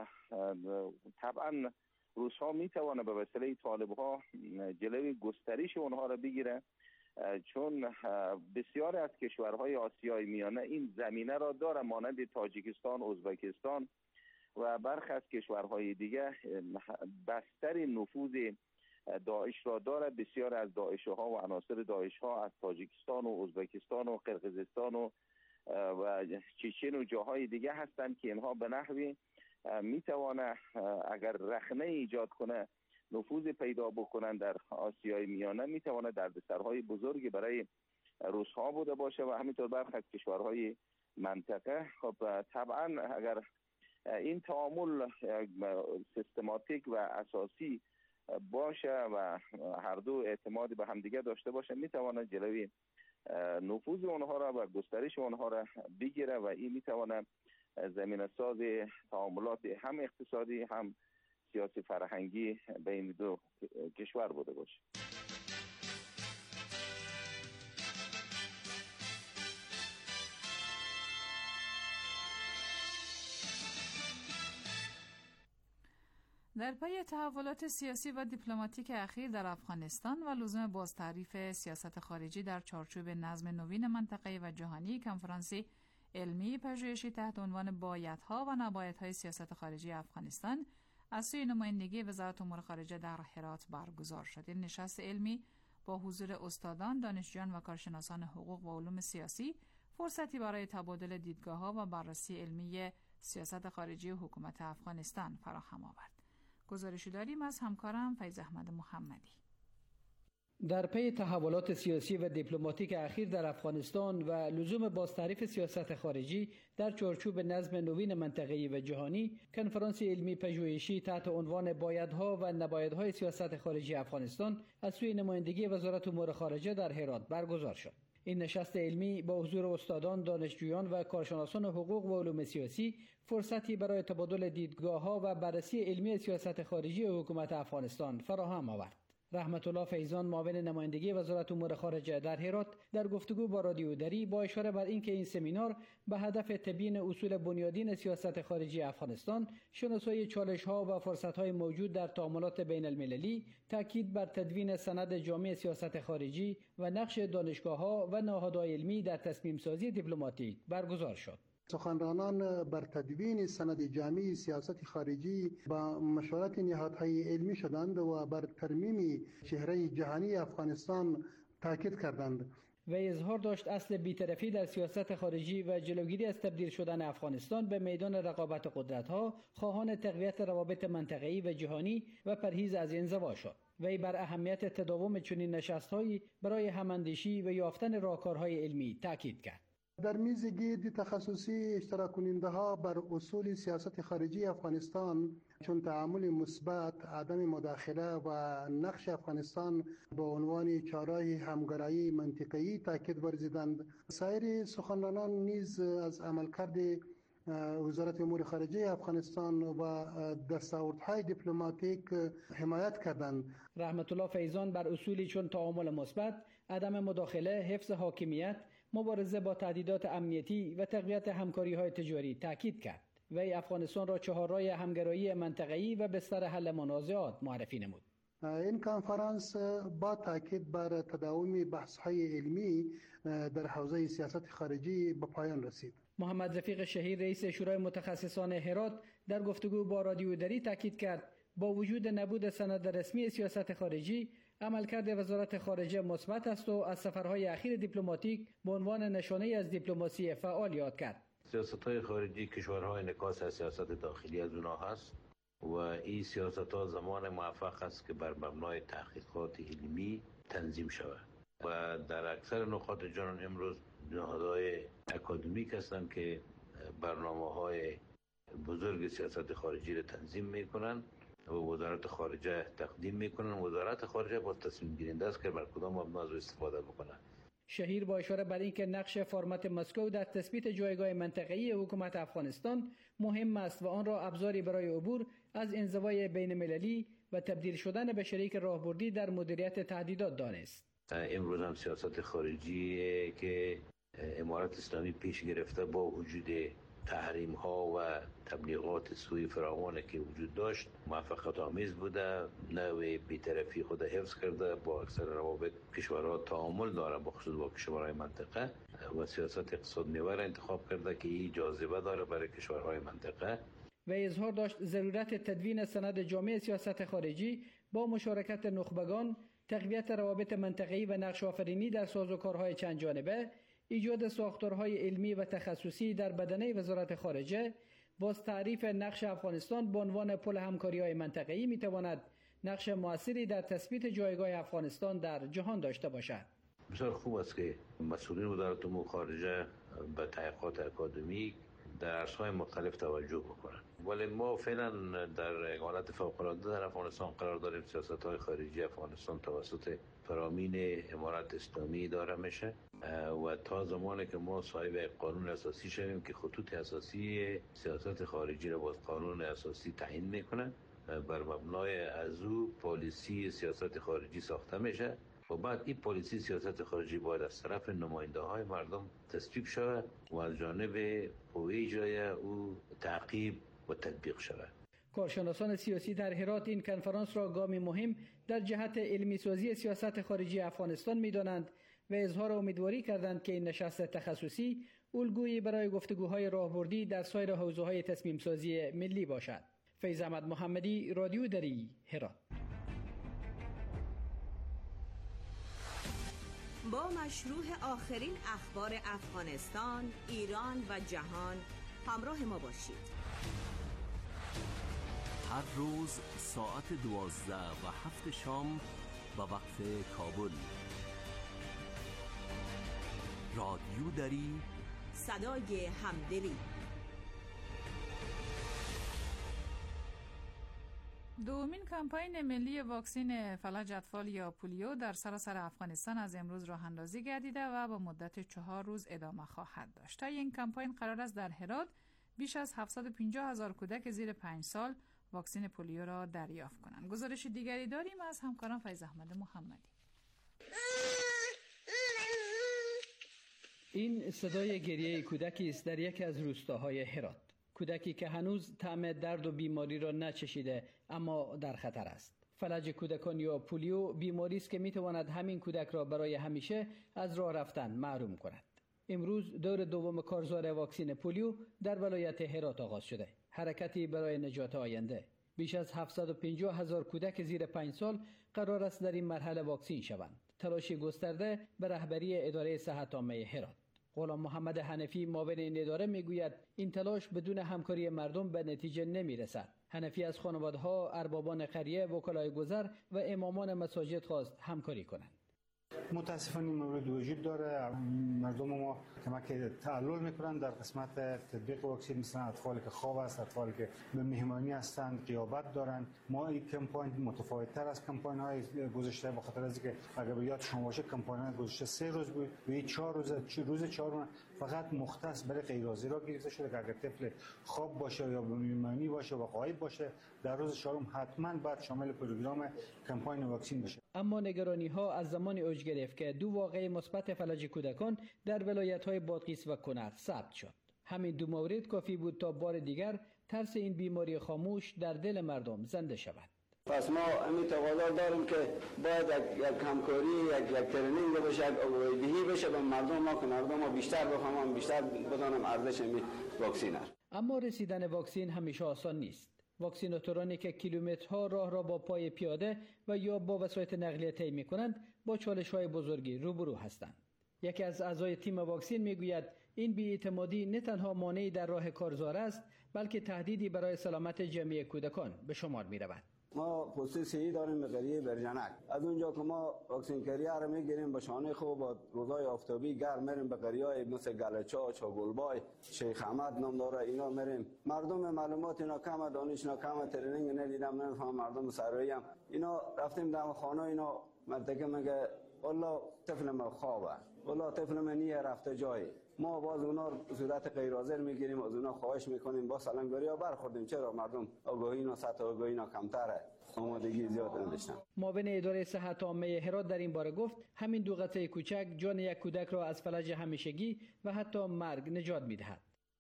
طبعا روس ها می توانه به وسیله طالب ها جلوی گسترش اونها را بگیره، چون بسیاری از کشورهای آسیای میانه این زمینه را داره مانند تاجیکستان، ازبکستان و برخی از کشورهای دیگه بستر نفوذ داعش را داره. بسیار از داعش ها و عناصر داعش ها از تاجیکستان و ازبکستان و قرقیزستان و چچن و جاهای دیگه هستند که اینها به نحوی میتوانه اگر رخنه ایجاد کنه نفوذ پیدا بکنن در آسیای میانه، میتوانه دردسرهای بزرگی برای روس ها بوده باشه و همینطور برخی از کشورهای منطقه. خب طبعا اگر این تعامل سیستماتیک و اساسی باشه و هر دو اعتماد به همدیگه داشته باشه، میتونه جلوی نفوذ اونها را و گسترش اونها را بگیره و این میتونه زمینه ساز تعاملات هم اقتصادی هم سیاسی فرهنگی بین دو کشور بوده باشه. در پی تحولات سیاسی و دیپلماتیک اخیر در افغانستان و لزوم بازتعریف سیاست خارجی در چارچوب نظم نوین منطقه‌ای و جهانی، کنفرانسی علمی پژوهشی تحت عنوان بایدها و نبایدهای سیاست خارجی افغانستان از سوی نمایندگی وزارت امور خارجه در هرات برگزار شد. این نشست علمی با حضور استادان، دانشجویان و کارشناسان حقوق و علوم سیاسی فرصتی برای تبادل دیدگاه‌ها و بررسی علمی سیاست خارجی حکومت افغانستان فراهم آورد. گزارشی داریم از همکارم فیض احمد محمدی. در پی تحولات سیاسی و دیپلماتیک اخیر در افغانستان و لزوم بازتعریف سیاست خارجی در چارچوب نظم نوین منطقه‌ای و جهانی، کنفرانس علمی پژوهشی تحت عنوان بایدها و نبایدهای سیاست خارجی افغانستان از سوی نمایندگی وزارت امور خارجه در هرات برگزار شد. این نشست علمی با حضور استادان، دانشجویان و کارشناسان حقوق و علوم سیاسی فرصتی برای تبادل دیدگاه‌ها و بررسی علمی سیاست خارجی حکومت افغانستان فراهم آورد. رحمت الله فیضان، معاون نمایندگی وزارت امور خارجه در هرات، در گفتگو با رادیو دری با اشاره بر اینکه این سمینار به هدف تبیین اصول بنیادین سیاست خارجی افغانستان، شناسایی چالش‌ها و فرصت‌های موجود در تعاملات بین المللی، تاکید بر تدوین سند جامع سیاست خارجی و نقش دانشگاه‌ها و نهادهای علمی در تصمیم سازی دیپلماتیک برگزار شد. سخنرانان بر تدوین سند جامع سیاست خارجی با مشورت نهادهای علمی شدند و بر ترمیم چهره جهانی افغانستان تاکید کردند. و اظهار داشت اصل بی‌طرفی در سیاست خارجی و جلوگیری از تبدیل شدن افغانستان به میدان رقابت قدرت‌ها، خواهان تقویت روابط منطقه‌ای و جهانی و پرهیز از انزوا شد. وی بر اهمیت تداوم چنین نشست‌هایی برای هماندیشی و یافتن راهکارهای علمی تاکید کرد. در میز گرد تخصصی اشتراک کننده‌ها بر اصول سیاست خارجی افغانستان چون تعامل مثبت، عدم مداخله و نقش افغانستان به عنوان چاره‌ای همکاری منطقه‌ای تاکید ورزیدند. سایر سخنرانان نیز از عملکرد وزارت امور خارجه افغانستان و دستاوردهای دیپلماتیک حمایت کردند. رحمت الله فیضان بر اصولی چون تعامل مثبت، عدم مداخله، حفظ حاکمیت، مبارزه با تهدیدات امنیتی و تقویت همکاری‌های تجاری تاکید کرد. وی افغانستان را چهارراه همگرایی منطقه‌ای و بستر حل منازعات معرفی نمود. این کنفرانس با تاکید بر تداوم بحث‌های علمی در حوزه سیاست خارجی به پایان رسید. محمد رفیق شهیر، رئیس شورای متخصصان هرات، در گفتگو با رادیو دری تاکید کرد با وجود نبود سند رسمی سیاست خارجی، عملکرد وزارت خارجه مثبت است و از سفرهای اخیر دیپلماتیک به عنوان نشانه از دیپلماسی فعال یاد کرد. سیاست‌های خارجی کشورهای انعکاس از سیاست داخلی از اونها هست و این سیاست‌ها زمان موفق است که بر مبنای تحقیقات علمی تنظیم شود و در اکثر نقاط جهان امروز نهادهای اکادمیک هستند که برنامه‌های بزرگ سیاست خارجی را تنظیم می‌کنند و وزارت خارجه تقدیم میکنن. وزارت خارجه با تصمیم گیرنده است که بر کدام مبنا از استفاده بکنه. شهیر با اشاره بر اینکه نقش فرمت مسکو در تثبیت جایگاه منطقه‌ای حکومت افغانستان مهم است و آن را ابزاری برای عبور از انزوای بین المللی و تبدیل شدن به شریک راهبردی در مدیریت تهدیدات دانست. امروز هم سیاست خارجی که امارت اسلامی پیش گرفته با وجود تحریم ها و تبلیغات سوی فراوان که وجود داشت موفقیت آمیز بوده. نوع بی‌طرفی خود حفظ کرده، با اکثر روابط کشورها تعامل داره، با خصوص با کشورهای منطقه و سیاست اقتصاد محور انتخاب کرده که این جاذبه داره برای کشورهای منطقه. و اظهار داشت ضرورت تدوین سند جامع سیاست خارجی با مشارکت نخبگان، تقویت روابط منطقه‌ای و نقش آفرینی در سازوکارهای چند جانبه، ایجاد ساختارهای علمی و تخصصی در بدنه وزارت خارجه، باز تعریف نقش افغانستان به عنوان پل همکاری‌های منطقه‌ای می‌تواند نقش موثری در تثبیت جایگاه افغانستان در جهان داشته باشد. بسیار خوب است که مسئولین وزارت امور خارجه به تحقیقات اکادمیک در عرصه‌های مختلف توجه بکنند. ولی ما فعلا در حالت فوق‌العاده در افغانستان قرار داریم. سیاست‌های خارجی افغانستان توسط فرامین امارت اسلامی اداره میشه و تا زمانی که ما صاحب قانون اساسی شویم که خطوط اساسی سیاست خارجی را با قانون اساسی تعیین میکنه بر مبنای از او پالیسی سیاست خارجی ساخته میشه و بعد این پالیسی سیاست خارجی باید از طرف نماینده های مردم تصویب شود و از جانب قوه اجرایی او تعقیب و تطبیق شود. کارشناسان سیاسی در هرات این کنفرانس را گامی مهم در جهت علمی سازی سیاست خارجی افغانستان می‌دانند و اظهار امیدواری کردند که این نشست تخصصی الگویی برای گفتگوهای راهبردی در سایر حوزه‌های تصمیم سازی ملی باشد. فیض احمد محمدی، رادیو دری، هرات. با مشروع آخرین اخبار افغانستان، ایران و جهان همراه ما باشید. هر روز ساعت 12 و 7 شام به وقت کابل. رادیو دری، صدای همدلی. دومین کمپاین ملی واکسن فلج اطفال یا پولیو در سراسر افغانستان از امروز راه اندازی گردیده و با مدت 4 روز ادامه خواهد داشت. تا این کمپاین قرار است در هرات بیش از 750,000 کودک زیر 5 سال واکسن پولیو را دریافت کنند. گزارش دیگری داریم از همکاران فیض احمد محمدی. این صدای گریه کودکی است در یکی از روستاهای هرات. کودکی که هنوز طعم درد و بیماری را نچشیده اما در خطر است. فلج کودکان یا پولیو بیماری است که میتواند همین کودک را برای همیشه از راه رفتن محروم کند. امروز دور دوم کارزار واکسن پولیو در ولایت هرات آغاز شده. حرکتی برای نجات آینده. بیش از 750,000 کودک زیر 5 سال قرار است در این مرحله واکسین شوند. تلاشی گسترده به رهبری اداره صحت عامه هرات. غلام محمد حنفی معاون این اداره میگوید این تلاش بدون همکاری مردم به نتیجه نمیرسد. حنفی از خانواده‌ها، اربابان قریه، وکلای گذر و امامان مساجد خواست همکاری کنند. متاسفانه این مورد وجود داره. مردم ما کمک تعلل میکنند در قسمت تطبیق واکسن، مثلا اطفالی که خواب است، اطفالی که به مهمانی هستند، غیابت دارند. ما این کمپاین متفاوت تر از کمپاین های گذشته به خاطر از اینکه اگر به یاد شما باشه کمپاین های گذشته 3 روز بود و این 4 روز 4 فقط مختص برای غیر حاضرا گرفته شده که اگر طفل خواب باشه یا به مهمانی باشه و غایب باشه در روز 4 حتما باید شامل پروگرام کمپاین واکسن بشه. اما نگرانی ها از زمان اوج گرفت که 2 واقعه مثبت فلج کودکان در ولایت‌های بادغیس و کنر ثبت شد. همین 2 مورد کافی بود تا بار دیگر ترس این بیماری خاموش در دل مردم زنده شود. پس ما همین تقاضا داریم که باید یک همکاری، یک ترینینگ بشه، یک آگاهی‌دهی بشه به مردم ما که مردم ما بیشتر بفهمن، بیشتر بدانن ارزش این واکسن است. اما رسیدن واکسن همیشه آسان نیست. واکسیناتورانی که کیلومترها راه را با پای پیاده و یا با وسایط نقلیه طی می‌کنند با چالش‌های بزرگی روبرو هستند. یکی از اعضای تیم واکسن میگوید این بی‌اعتمادی نه تنها مانعی در راه کارزار است بلکه تهدیدی برای سلامت جمعی کودکان به شمار می‌رود. ما خصوصی داریم به قریه برجنک. از اونجا که ما واکسن کریه را میگیریم با شانه خوب با روزای آفتابی گرم میریم به قریه‌های مثل گلچا، چاگلبای، شیخ احمد نام داره اینا میریم. مردم معلومات اینا کم، دانش اینا کم، ترینینگ ندیدم، نمیفهم مردم سروایی هم. اینا رفتیم دم خانه اینا مرتکه میگه والله طفل ما خوابه. والله طفل من نیه رفته جایی. ما باز اونا صورت غیر حاضر میگیریم، از اونا خواهش میکنیم با سلامگاری ها برخوردیم. چرا مردم آگاهی اینا سطح آگاهی اینا کمتره، آمادگی زیاد نداشتن. معاون اداره صحت عامه هرات در این باره گفت همین 2 قطعه کوچک جان یک کودک را از فلج همیشگی و حتی مرگ نجات میدهد.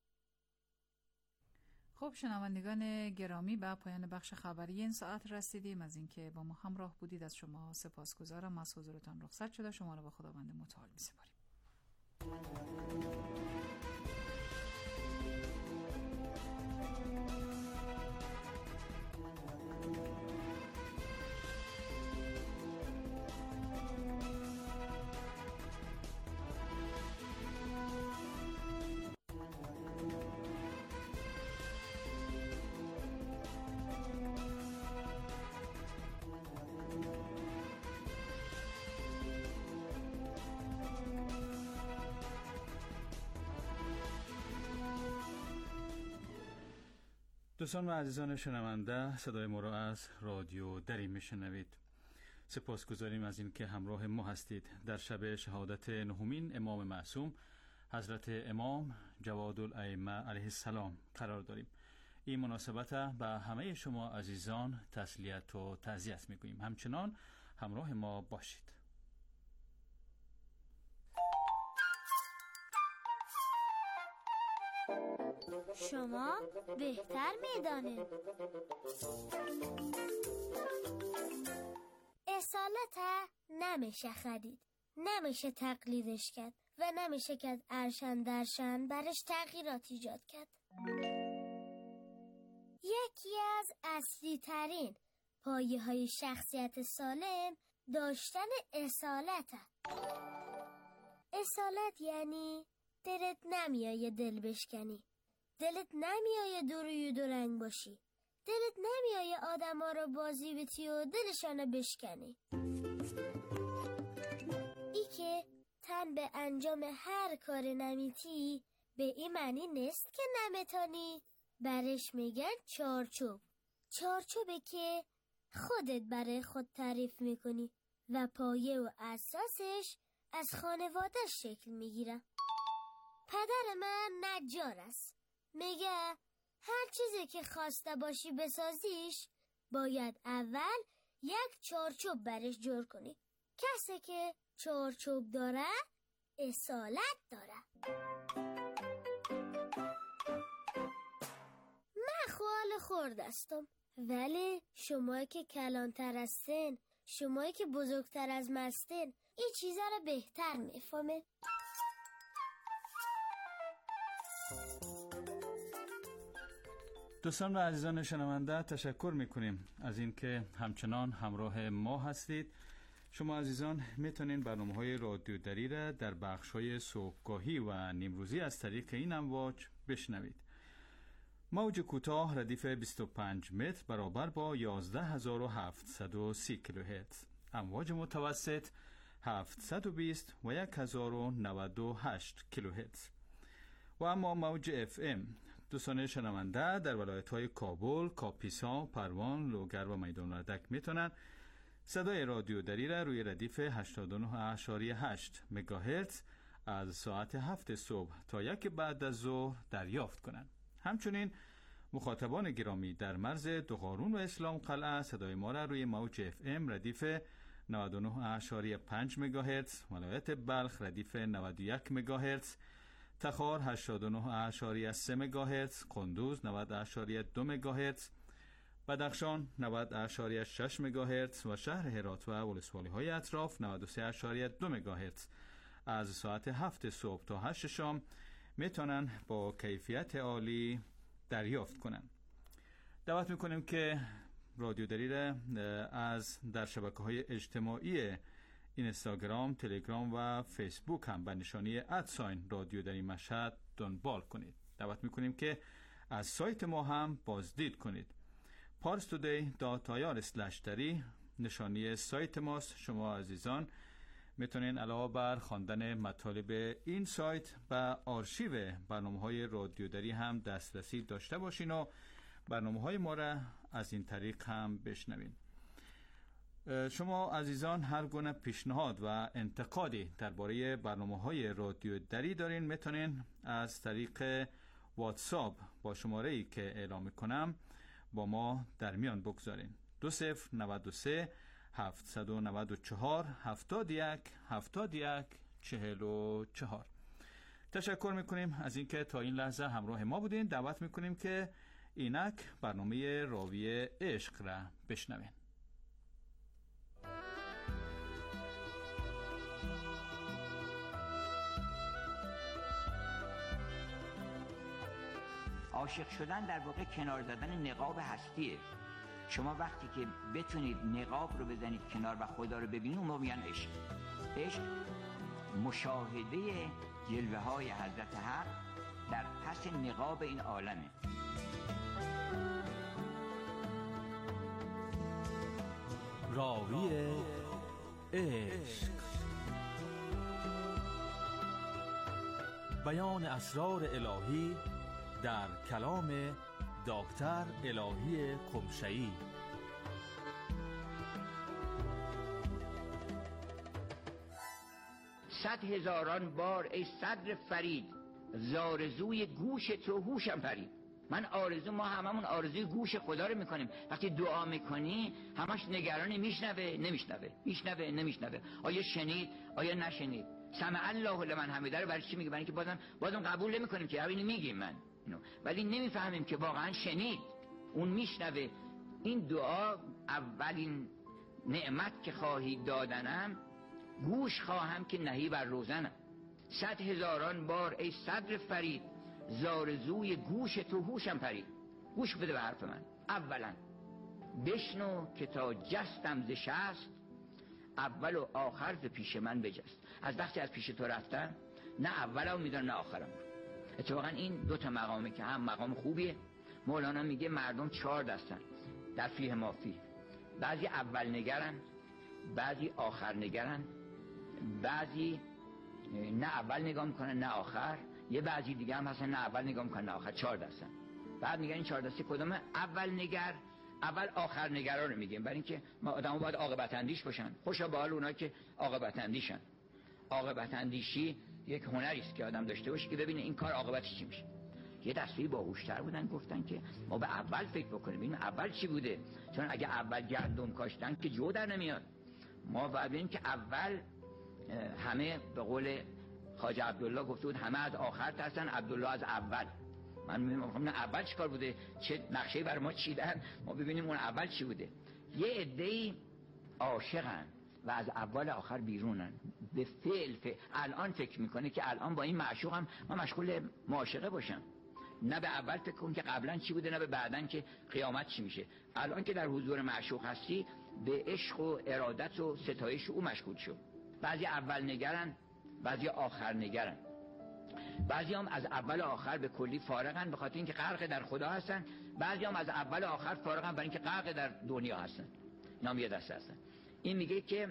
خب شنوندگان گرامی، به پایان بخش خبری این ساعت رسیدیم. از اینکه با ما همراه بودید از شما سپاسگزارم. از حضورتان رخصت شده. شما را به خداوند متعال می‌سپاریم. دوستان و عزیزان شنونده، صدای ما را از رادیو دری میشنوید. سپاسگزاریم از اینکه همراه ما هستید. در شب شهادت 9مین امام معصوم حضرت امام جواد الائمه علیه السلام قرار داریم. این مناسبت به همه شما عزیزان تسلیت و تعزیت میگوییم. همچنان همراه ما باشید. شما بهتر میدانید. اصالت نمیشه خرید، نمیشه تقلیدش کرد و نمیشه که ارشن درشن برش تغییرات ایجاد کرد. یکی از اصلی ترین پایه های شخصیت سالم داشتن اصالت. اصالت یعنی دلت نمیایه دل بشکنی، دلت نمیایه دوروی دو رنگ باشی، دلت نمیایه آدم ها رو بازی بتی و دلشانو بشکنی. ای که تن به انجام هر کار نمیتی به این معنی نیست که نمیتانی. برش میگن چارچوب. چارچوبه که خودت برای خود تعریف میکنی و پایه و اساسش از خانواده‌اش شکل میگیره. پدر من نجار است. میگه هر چیزی که خواسته باشی بسازیش باید اول یک چارچوب برش جور کنی. کسی که چارچوب داره اصالت داره. من خوال خوردستم، ولی شمایی که کلانتر هستین، شمایی که بزرگتر از مستین، این چیزا رو بهتر میفهمه. دوستان و عزیزان شنونده، تشکر میکنیم از اینکه همچنان همراه ما هستید. شما عزیزان میتونین برنامه‌های رادیو دری را در بخش‌های صبحگاهی و نیمروزی از طریق این امواج بشنوید. موج کوتاه ردیف 25 متر برابر با 11730 کیلوهرتز، امواج متوسط 720 و 1098 کیلوهرتز. و اما موج اف ام دوستان شنونده در ولایت‌های کابل، کاپیسا، پروان، لوگر و میدان وردک میتونن صدای رادیو دری را روی ردیف 89.8 مگاهرتز از ساعت 7 صبح تا 1 بعد از ظهر دریافت کنند. همچنین مخاطبان گرامی در مرز دوغارون و اسلام قلعه صدای ما را روی موج اف ام ردیف 99.5 مگاهرتز، ولایت بلخ ردیف 91 مگاهرتز، تخار 89.3 مگاهرتز، قندوز 90.2 مگاهرتز، بدخشان 90.6 مگاهرتز و شهر هرات و ولسوالی‌های اطراف 93.2 مگاهرتز از ساعت 7 صبح تا 8 شام میتونن با کیفیت عالی دریافت کنن. دعوت میکنیم که رادیو دری را از در شبکه‌های اجتماعی اینستاگرام، تلگرام و فیسبوک هم به نشانی رادیو دری مشهد دنبال کنید. دعوت میکنیم که از سایت ما هم بازدید کنید. parstoday.ir/dari نشانی سایت ماست. شما عزیزان میتونین علاوه بر خواندن مطالب این سایت و آرشیو برنامه‌های رادیو دری هم دسترسی داشته باشین و برنامه‌های ما را از این طریق هم بشنوین. شما عزیزان هر گونه پیشنهاد و انتقادی درباره برنامه‌های رادیو دری دارین میتونین از طریق واتساپ با شماره‌ای که اعلام میکنم با ما در میان بگذارین. 2093 794 71 71 44. تشکر میکنیم از اینکه تا این لحظه همراه ما بودین. دعوت میکنیم که اینک برنامه راوی عشق را بشنوین. عاشق شدن در واقع کنار زدن نقاب هستیه. شما وقتی که بتونید نقاب رو بزنید کنار و خدا رو ببینید اون موقع میگن عشق. عشق مشاهده جلوه های حضرت حق در پس نقاب این عالمه. راوی عشق، بیان اسرار الهی در کلام دکتر الهی قمشه‌ای. صد هزاران بار ای صدر فرید، زارزوی گوش تو هوشم پرید. ما هممون آرزوی گوش خدا رو میکنیم. وقتی دعا میکنی همش نگرانی نمیشنوه. آیا شنید آیا نشنید؟ سمع الله لمن حمیده رو برای چی میگه؟ برای اینکه بازم قبول نمیکنیم که اینو میگیم من اینو، ولی نمیفهمیم که واقعا شنید، اون میشنوه. این دعا اولین نعمت که خواهی دادنم گوش خواهم که نهی بر روزنم. 100,000 بار ای صدر فرید زارزوی گوش تو هوشم پرید. گوش بده به حرف من. اولا بشنو که تا جستم ز شست، اول و آخر ز پیش من بجست. از وقتی از پیش تو رفتم نه اولم میدونم نه آخرم. اتفاقا این دو تا مقامه که هم مقام خوبیه. مولانا میگه مردم 4 دستن در فیه مافی. بعضی اول نگرن، بعضی آخر نگرن، بعضی نه اول نگاه میکنن نه آخر، یه بعضی دیگه هم هستن نه اول نگاه میکنن نه آخر. 4 دستن. بعد میگن این 4 دسته کدومه؟ اول نگر، اول آخر نگرا رو میگیم، برای اینکه ما آدم‌ها باید عاقبت اندیش باشن. خوشا به حال اونها که عاقبت اندیشن. عاقبت اندیشی یک هنری است که آدم داشته باشه که ببینه این کار عاقبتش چی میشه. یه دسته باهوشتر بودن گفتن که ما به اول فکر بکنیم ببینیم اول چی بوده، چون اگه اول گندم کاشتن که جو در نمیاد. ما باید ببینیم که اول همه به قول خواجه عبدالله گفته بود همه از آخر ترسن، عبدالله از اول. من میگم اول چیکار بوده، چه نقشه‌ای برای ما چیدن، ما ببینیم اون اول چی بوده. یه عده‌ای عاشقن و از اول آخر بیرونن، به فعل الان فکر میکنه که الان با این معشوقم من مشغول معاشقه باشم. نه به اول فکر کن که قبلا چی بوده، نه به بعدن که قیامت چی میشه. الان که در حضور معشوق هستی به عشق و ارادت و ستایش او مشغول شو. بعضی اول نگرن، بعضی آخر نگرن، بعضی هم از اول و آخر به کلی فارغن به خاطر اینکه غرق در خدا هستن، بعضی هم از اول و آخر فارغن برای اینکه غرق در دنیا هستن. نام یه دسته هستن. این میگه که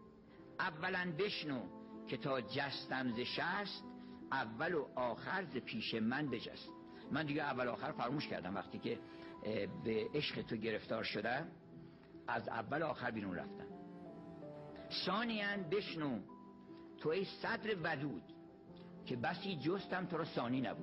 اولا بشنو که تا جستم ز شست، اول و آخر ز پیش من بجست. من دیگه اول و آخر فراموش کردم. وقتی که به عشق تو گرفتار شدم از اول و آخر بیرون رفتم. ثانیاً بشنو تو ای صدر ودود که بسی جستم تو را ثانی نبود.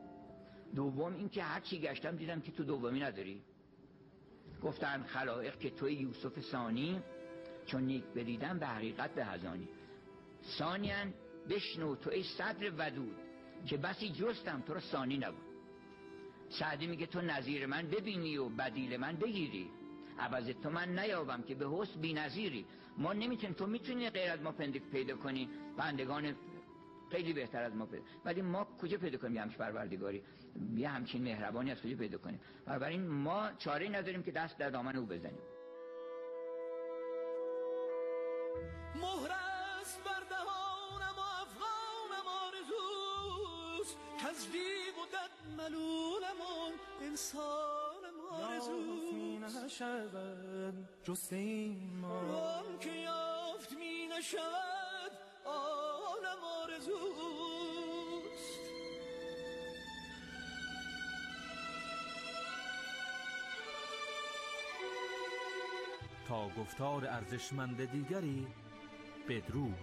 دوم این که هر چی گشتم دیدم که تو دومی نداری. گفتن خلائق که توی یوسف ثانی، چون نیک بدیدم به حقیقت به هزانی. ثانیاً بشنو تو ای صدر ودود که بسی جستم تو را ثانی نبود. سعدی میگه تو نظیر من ببینی و بدیل من بگیری، عوض تو من نیابم که به حسن بی نظیری. ما نمیتونیم، تو میتونی غیر از ما پیدا کنی بندگان خیلی بهتر از ما پیدا، ولی ما کجا پیدا کنیم یه همچین پروردگاری، یه همچین مهربانی از کجا پیدا کنیم؟ بنابراین ما چاره‌ای نداریم که دست در دامن او بزنیم. مهر است بر دهانم و افغانم آرزوست، تزدیق و دد ملولم و انسانم آرزوست. می نشود جست این ما که یافت می نشود آنم آرزوست. تا گفتار ارزشمند دیگری بدرود.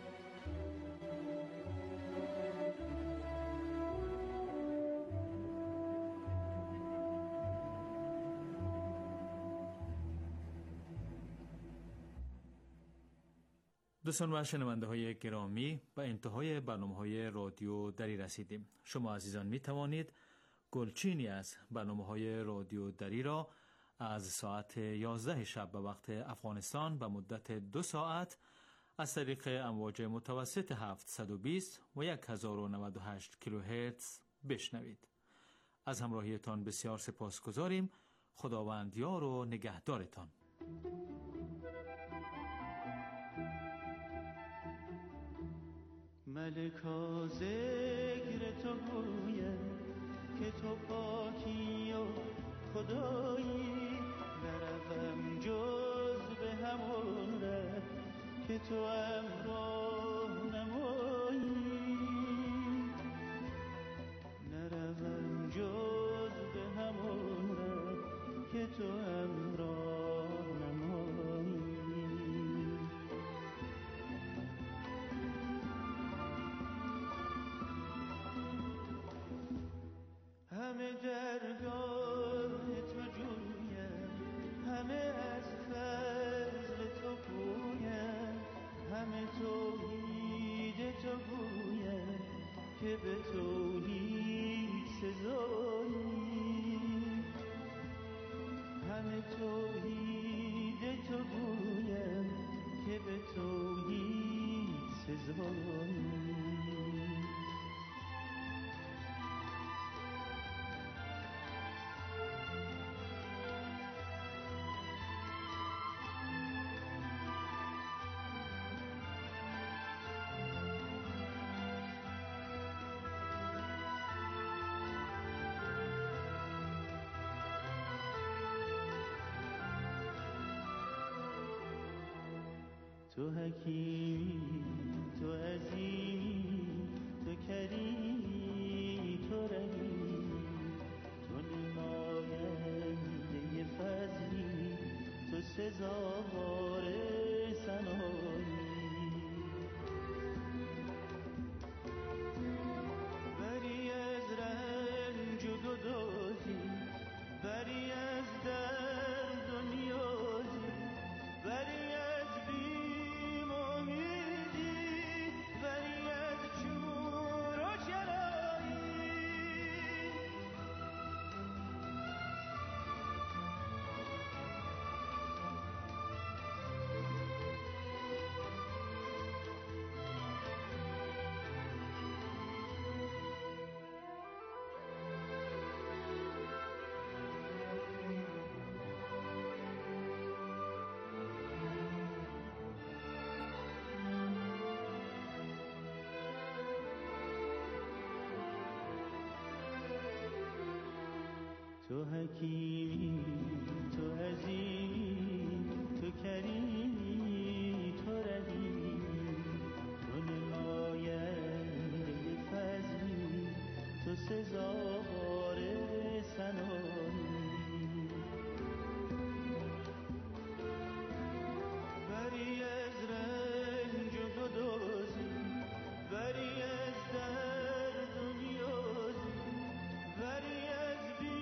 دوستان و شنونده های گرامی، به انتهای برنامه‌های رادیو دری رسیدیم. شما عزیزان می توانید گلچینی از برنامه‌های رادیو دری را از ساعت 11 شب به وقت افغانستان به مدت 2 ساعت از طریق امواج متوسط 720 و 1098 کیلوهرتز بشنوید. از همراهیتان بسیار سپاسگزاریم. خداوند یار و نگهدارتان. ملکا ذکر تو گوید که تو پاکی و خدایی، نروم جز به همون ره که تو امراه نمایی، نروم جز به همون ره که تو امراه نمایی. همه در به تو هیچ سزایی، همه توحید تو گویم که به تو هیچ سزایی. تو حکیمی، تو عظیمی، تو کریمی، تو رحیمی، تو نماینده فضلی، تو سزاوار ثنایی. بری از رنج و گدازی، بری از درد و نیازی، بری تو حکیمی، تو عظیمی، تو کریمی، تو رحیمی، تو نماینده فضلی، تو سزاوار ثنایی. بری از رنج و گدازی، بری از درد و نیازی، بری از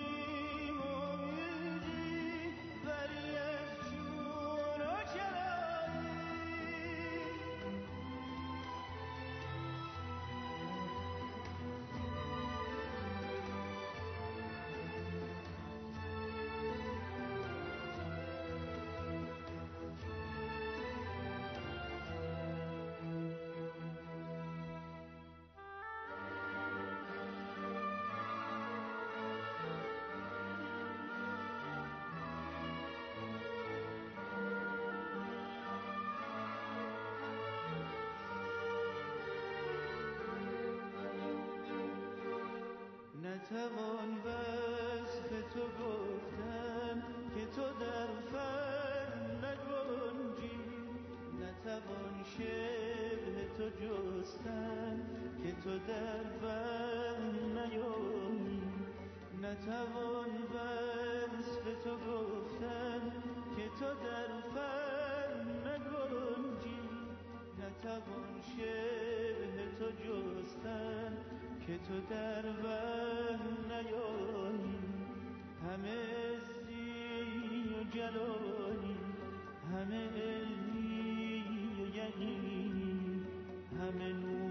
نتوان وصف تو گفتن که تو در فن نگنجی، نتوان شبه تو جستن که تو در فن نیایی، نتوان وصف تو گفتن که تو در فن نگنجی، نتوان شبه تو جستن که تو در وهم نیایی. همه عزی و جلالی، همه علمی و یقینی، همه نور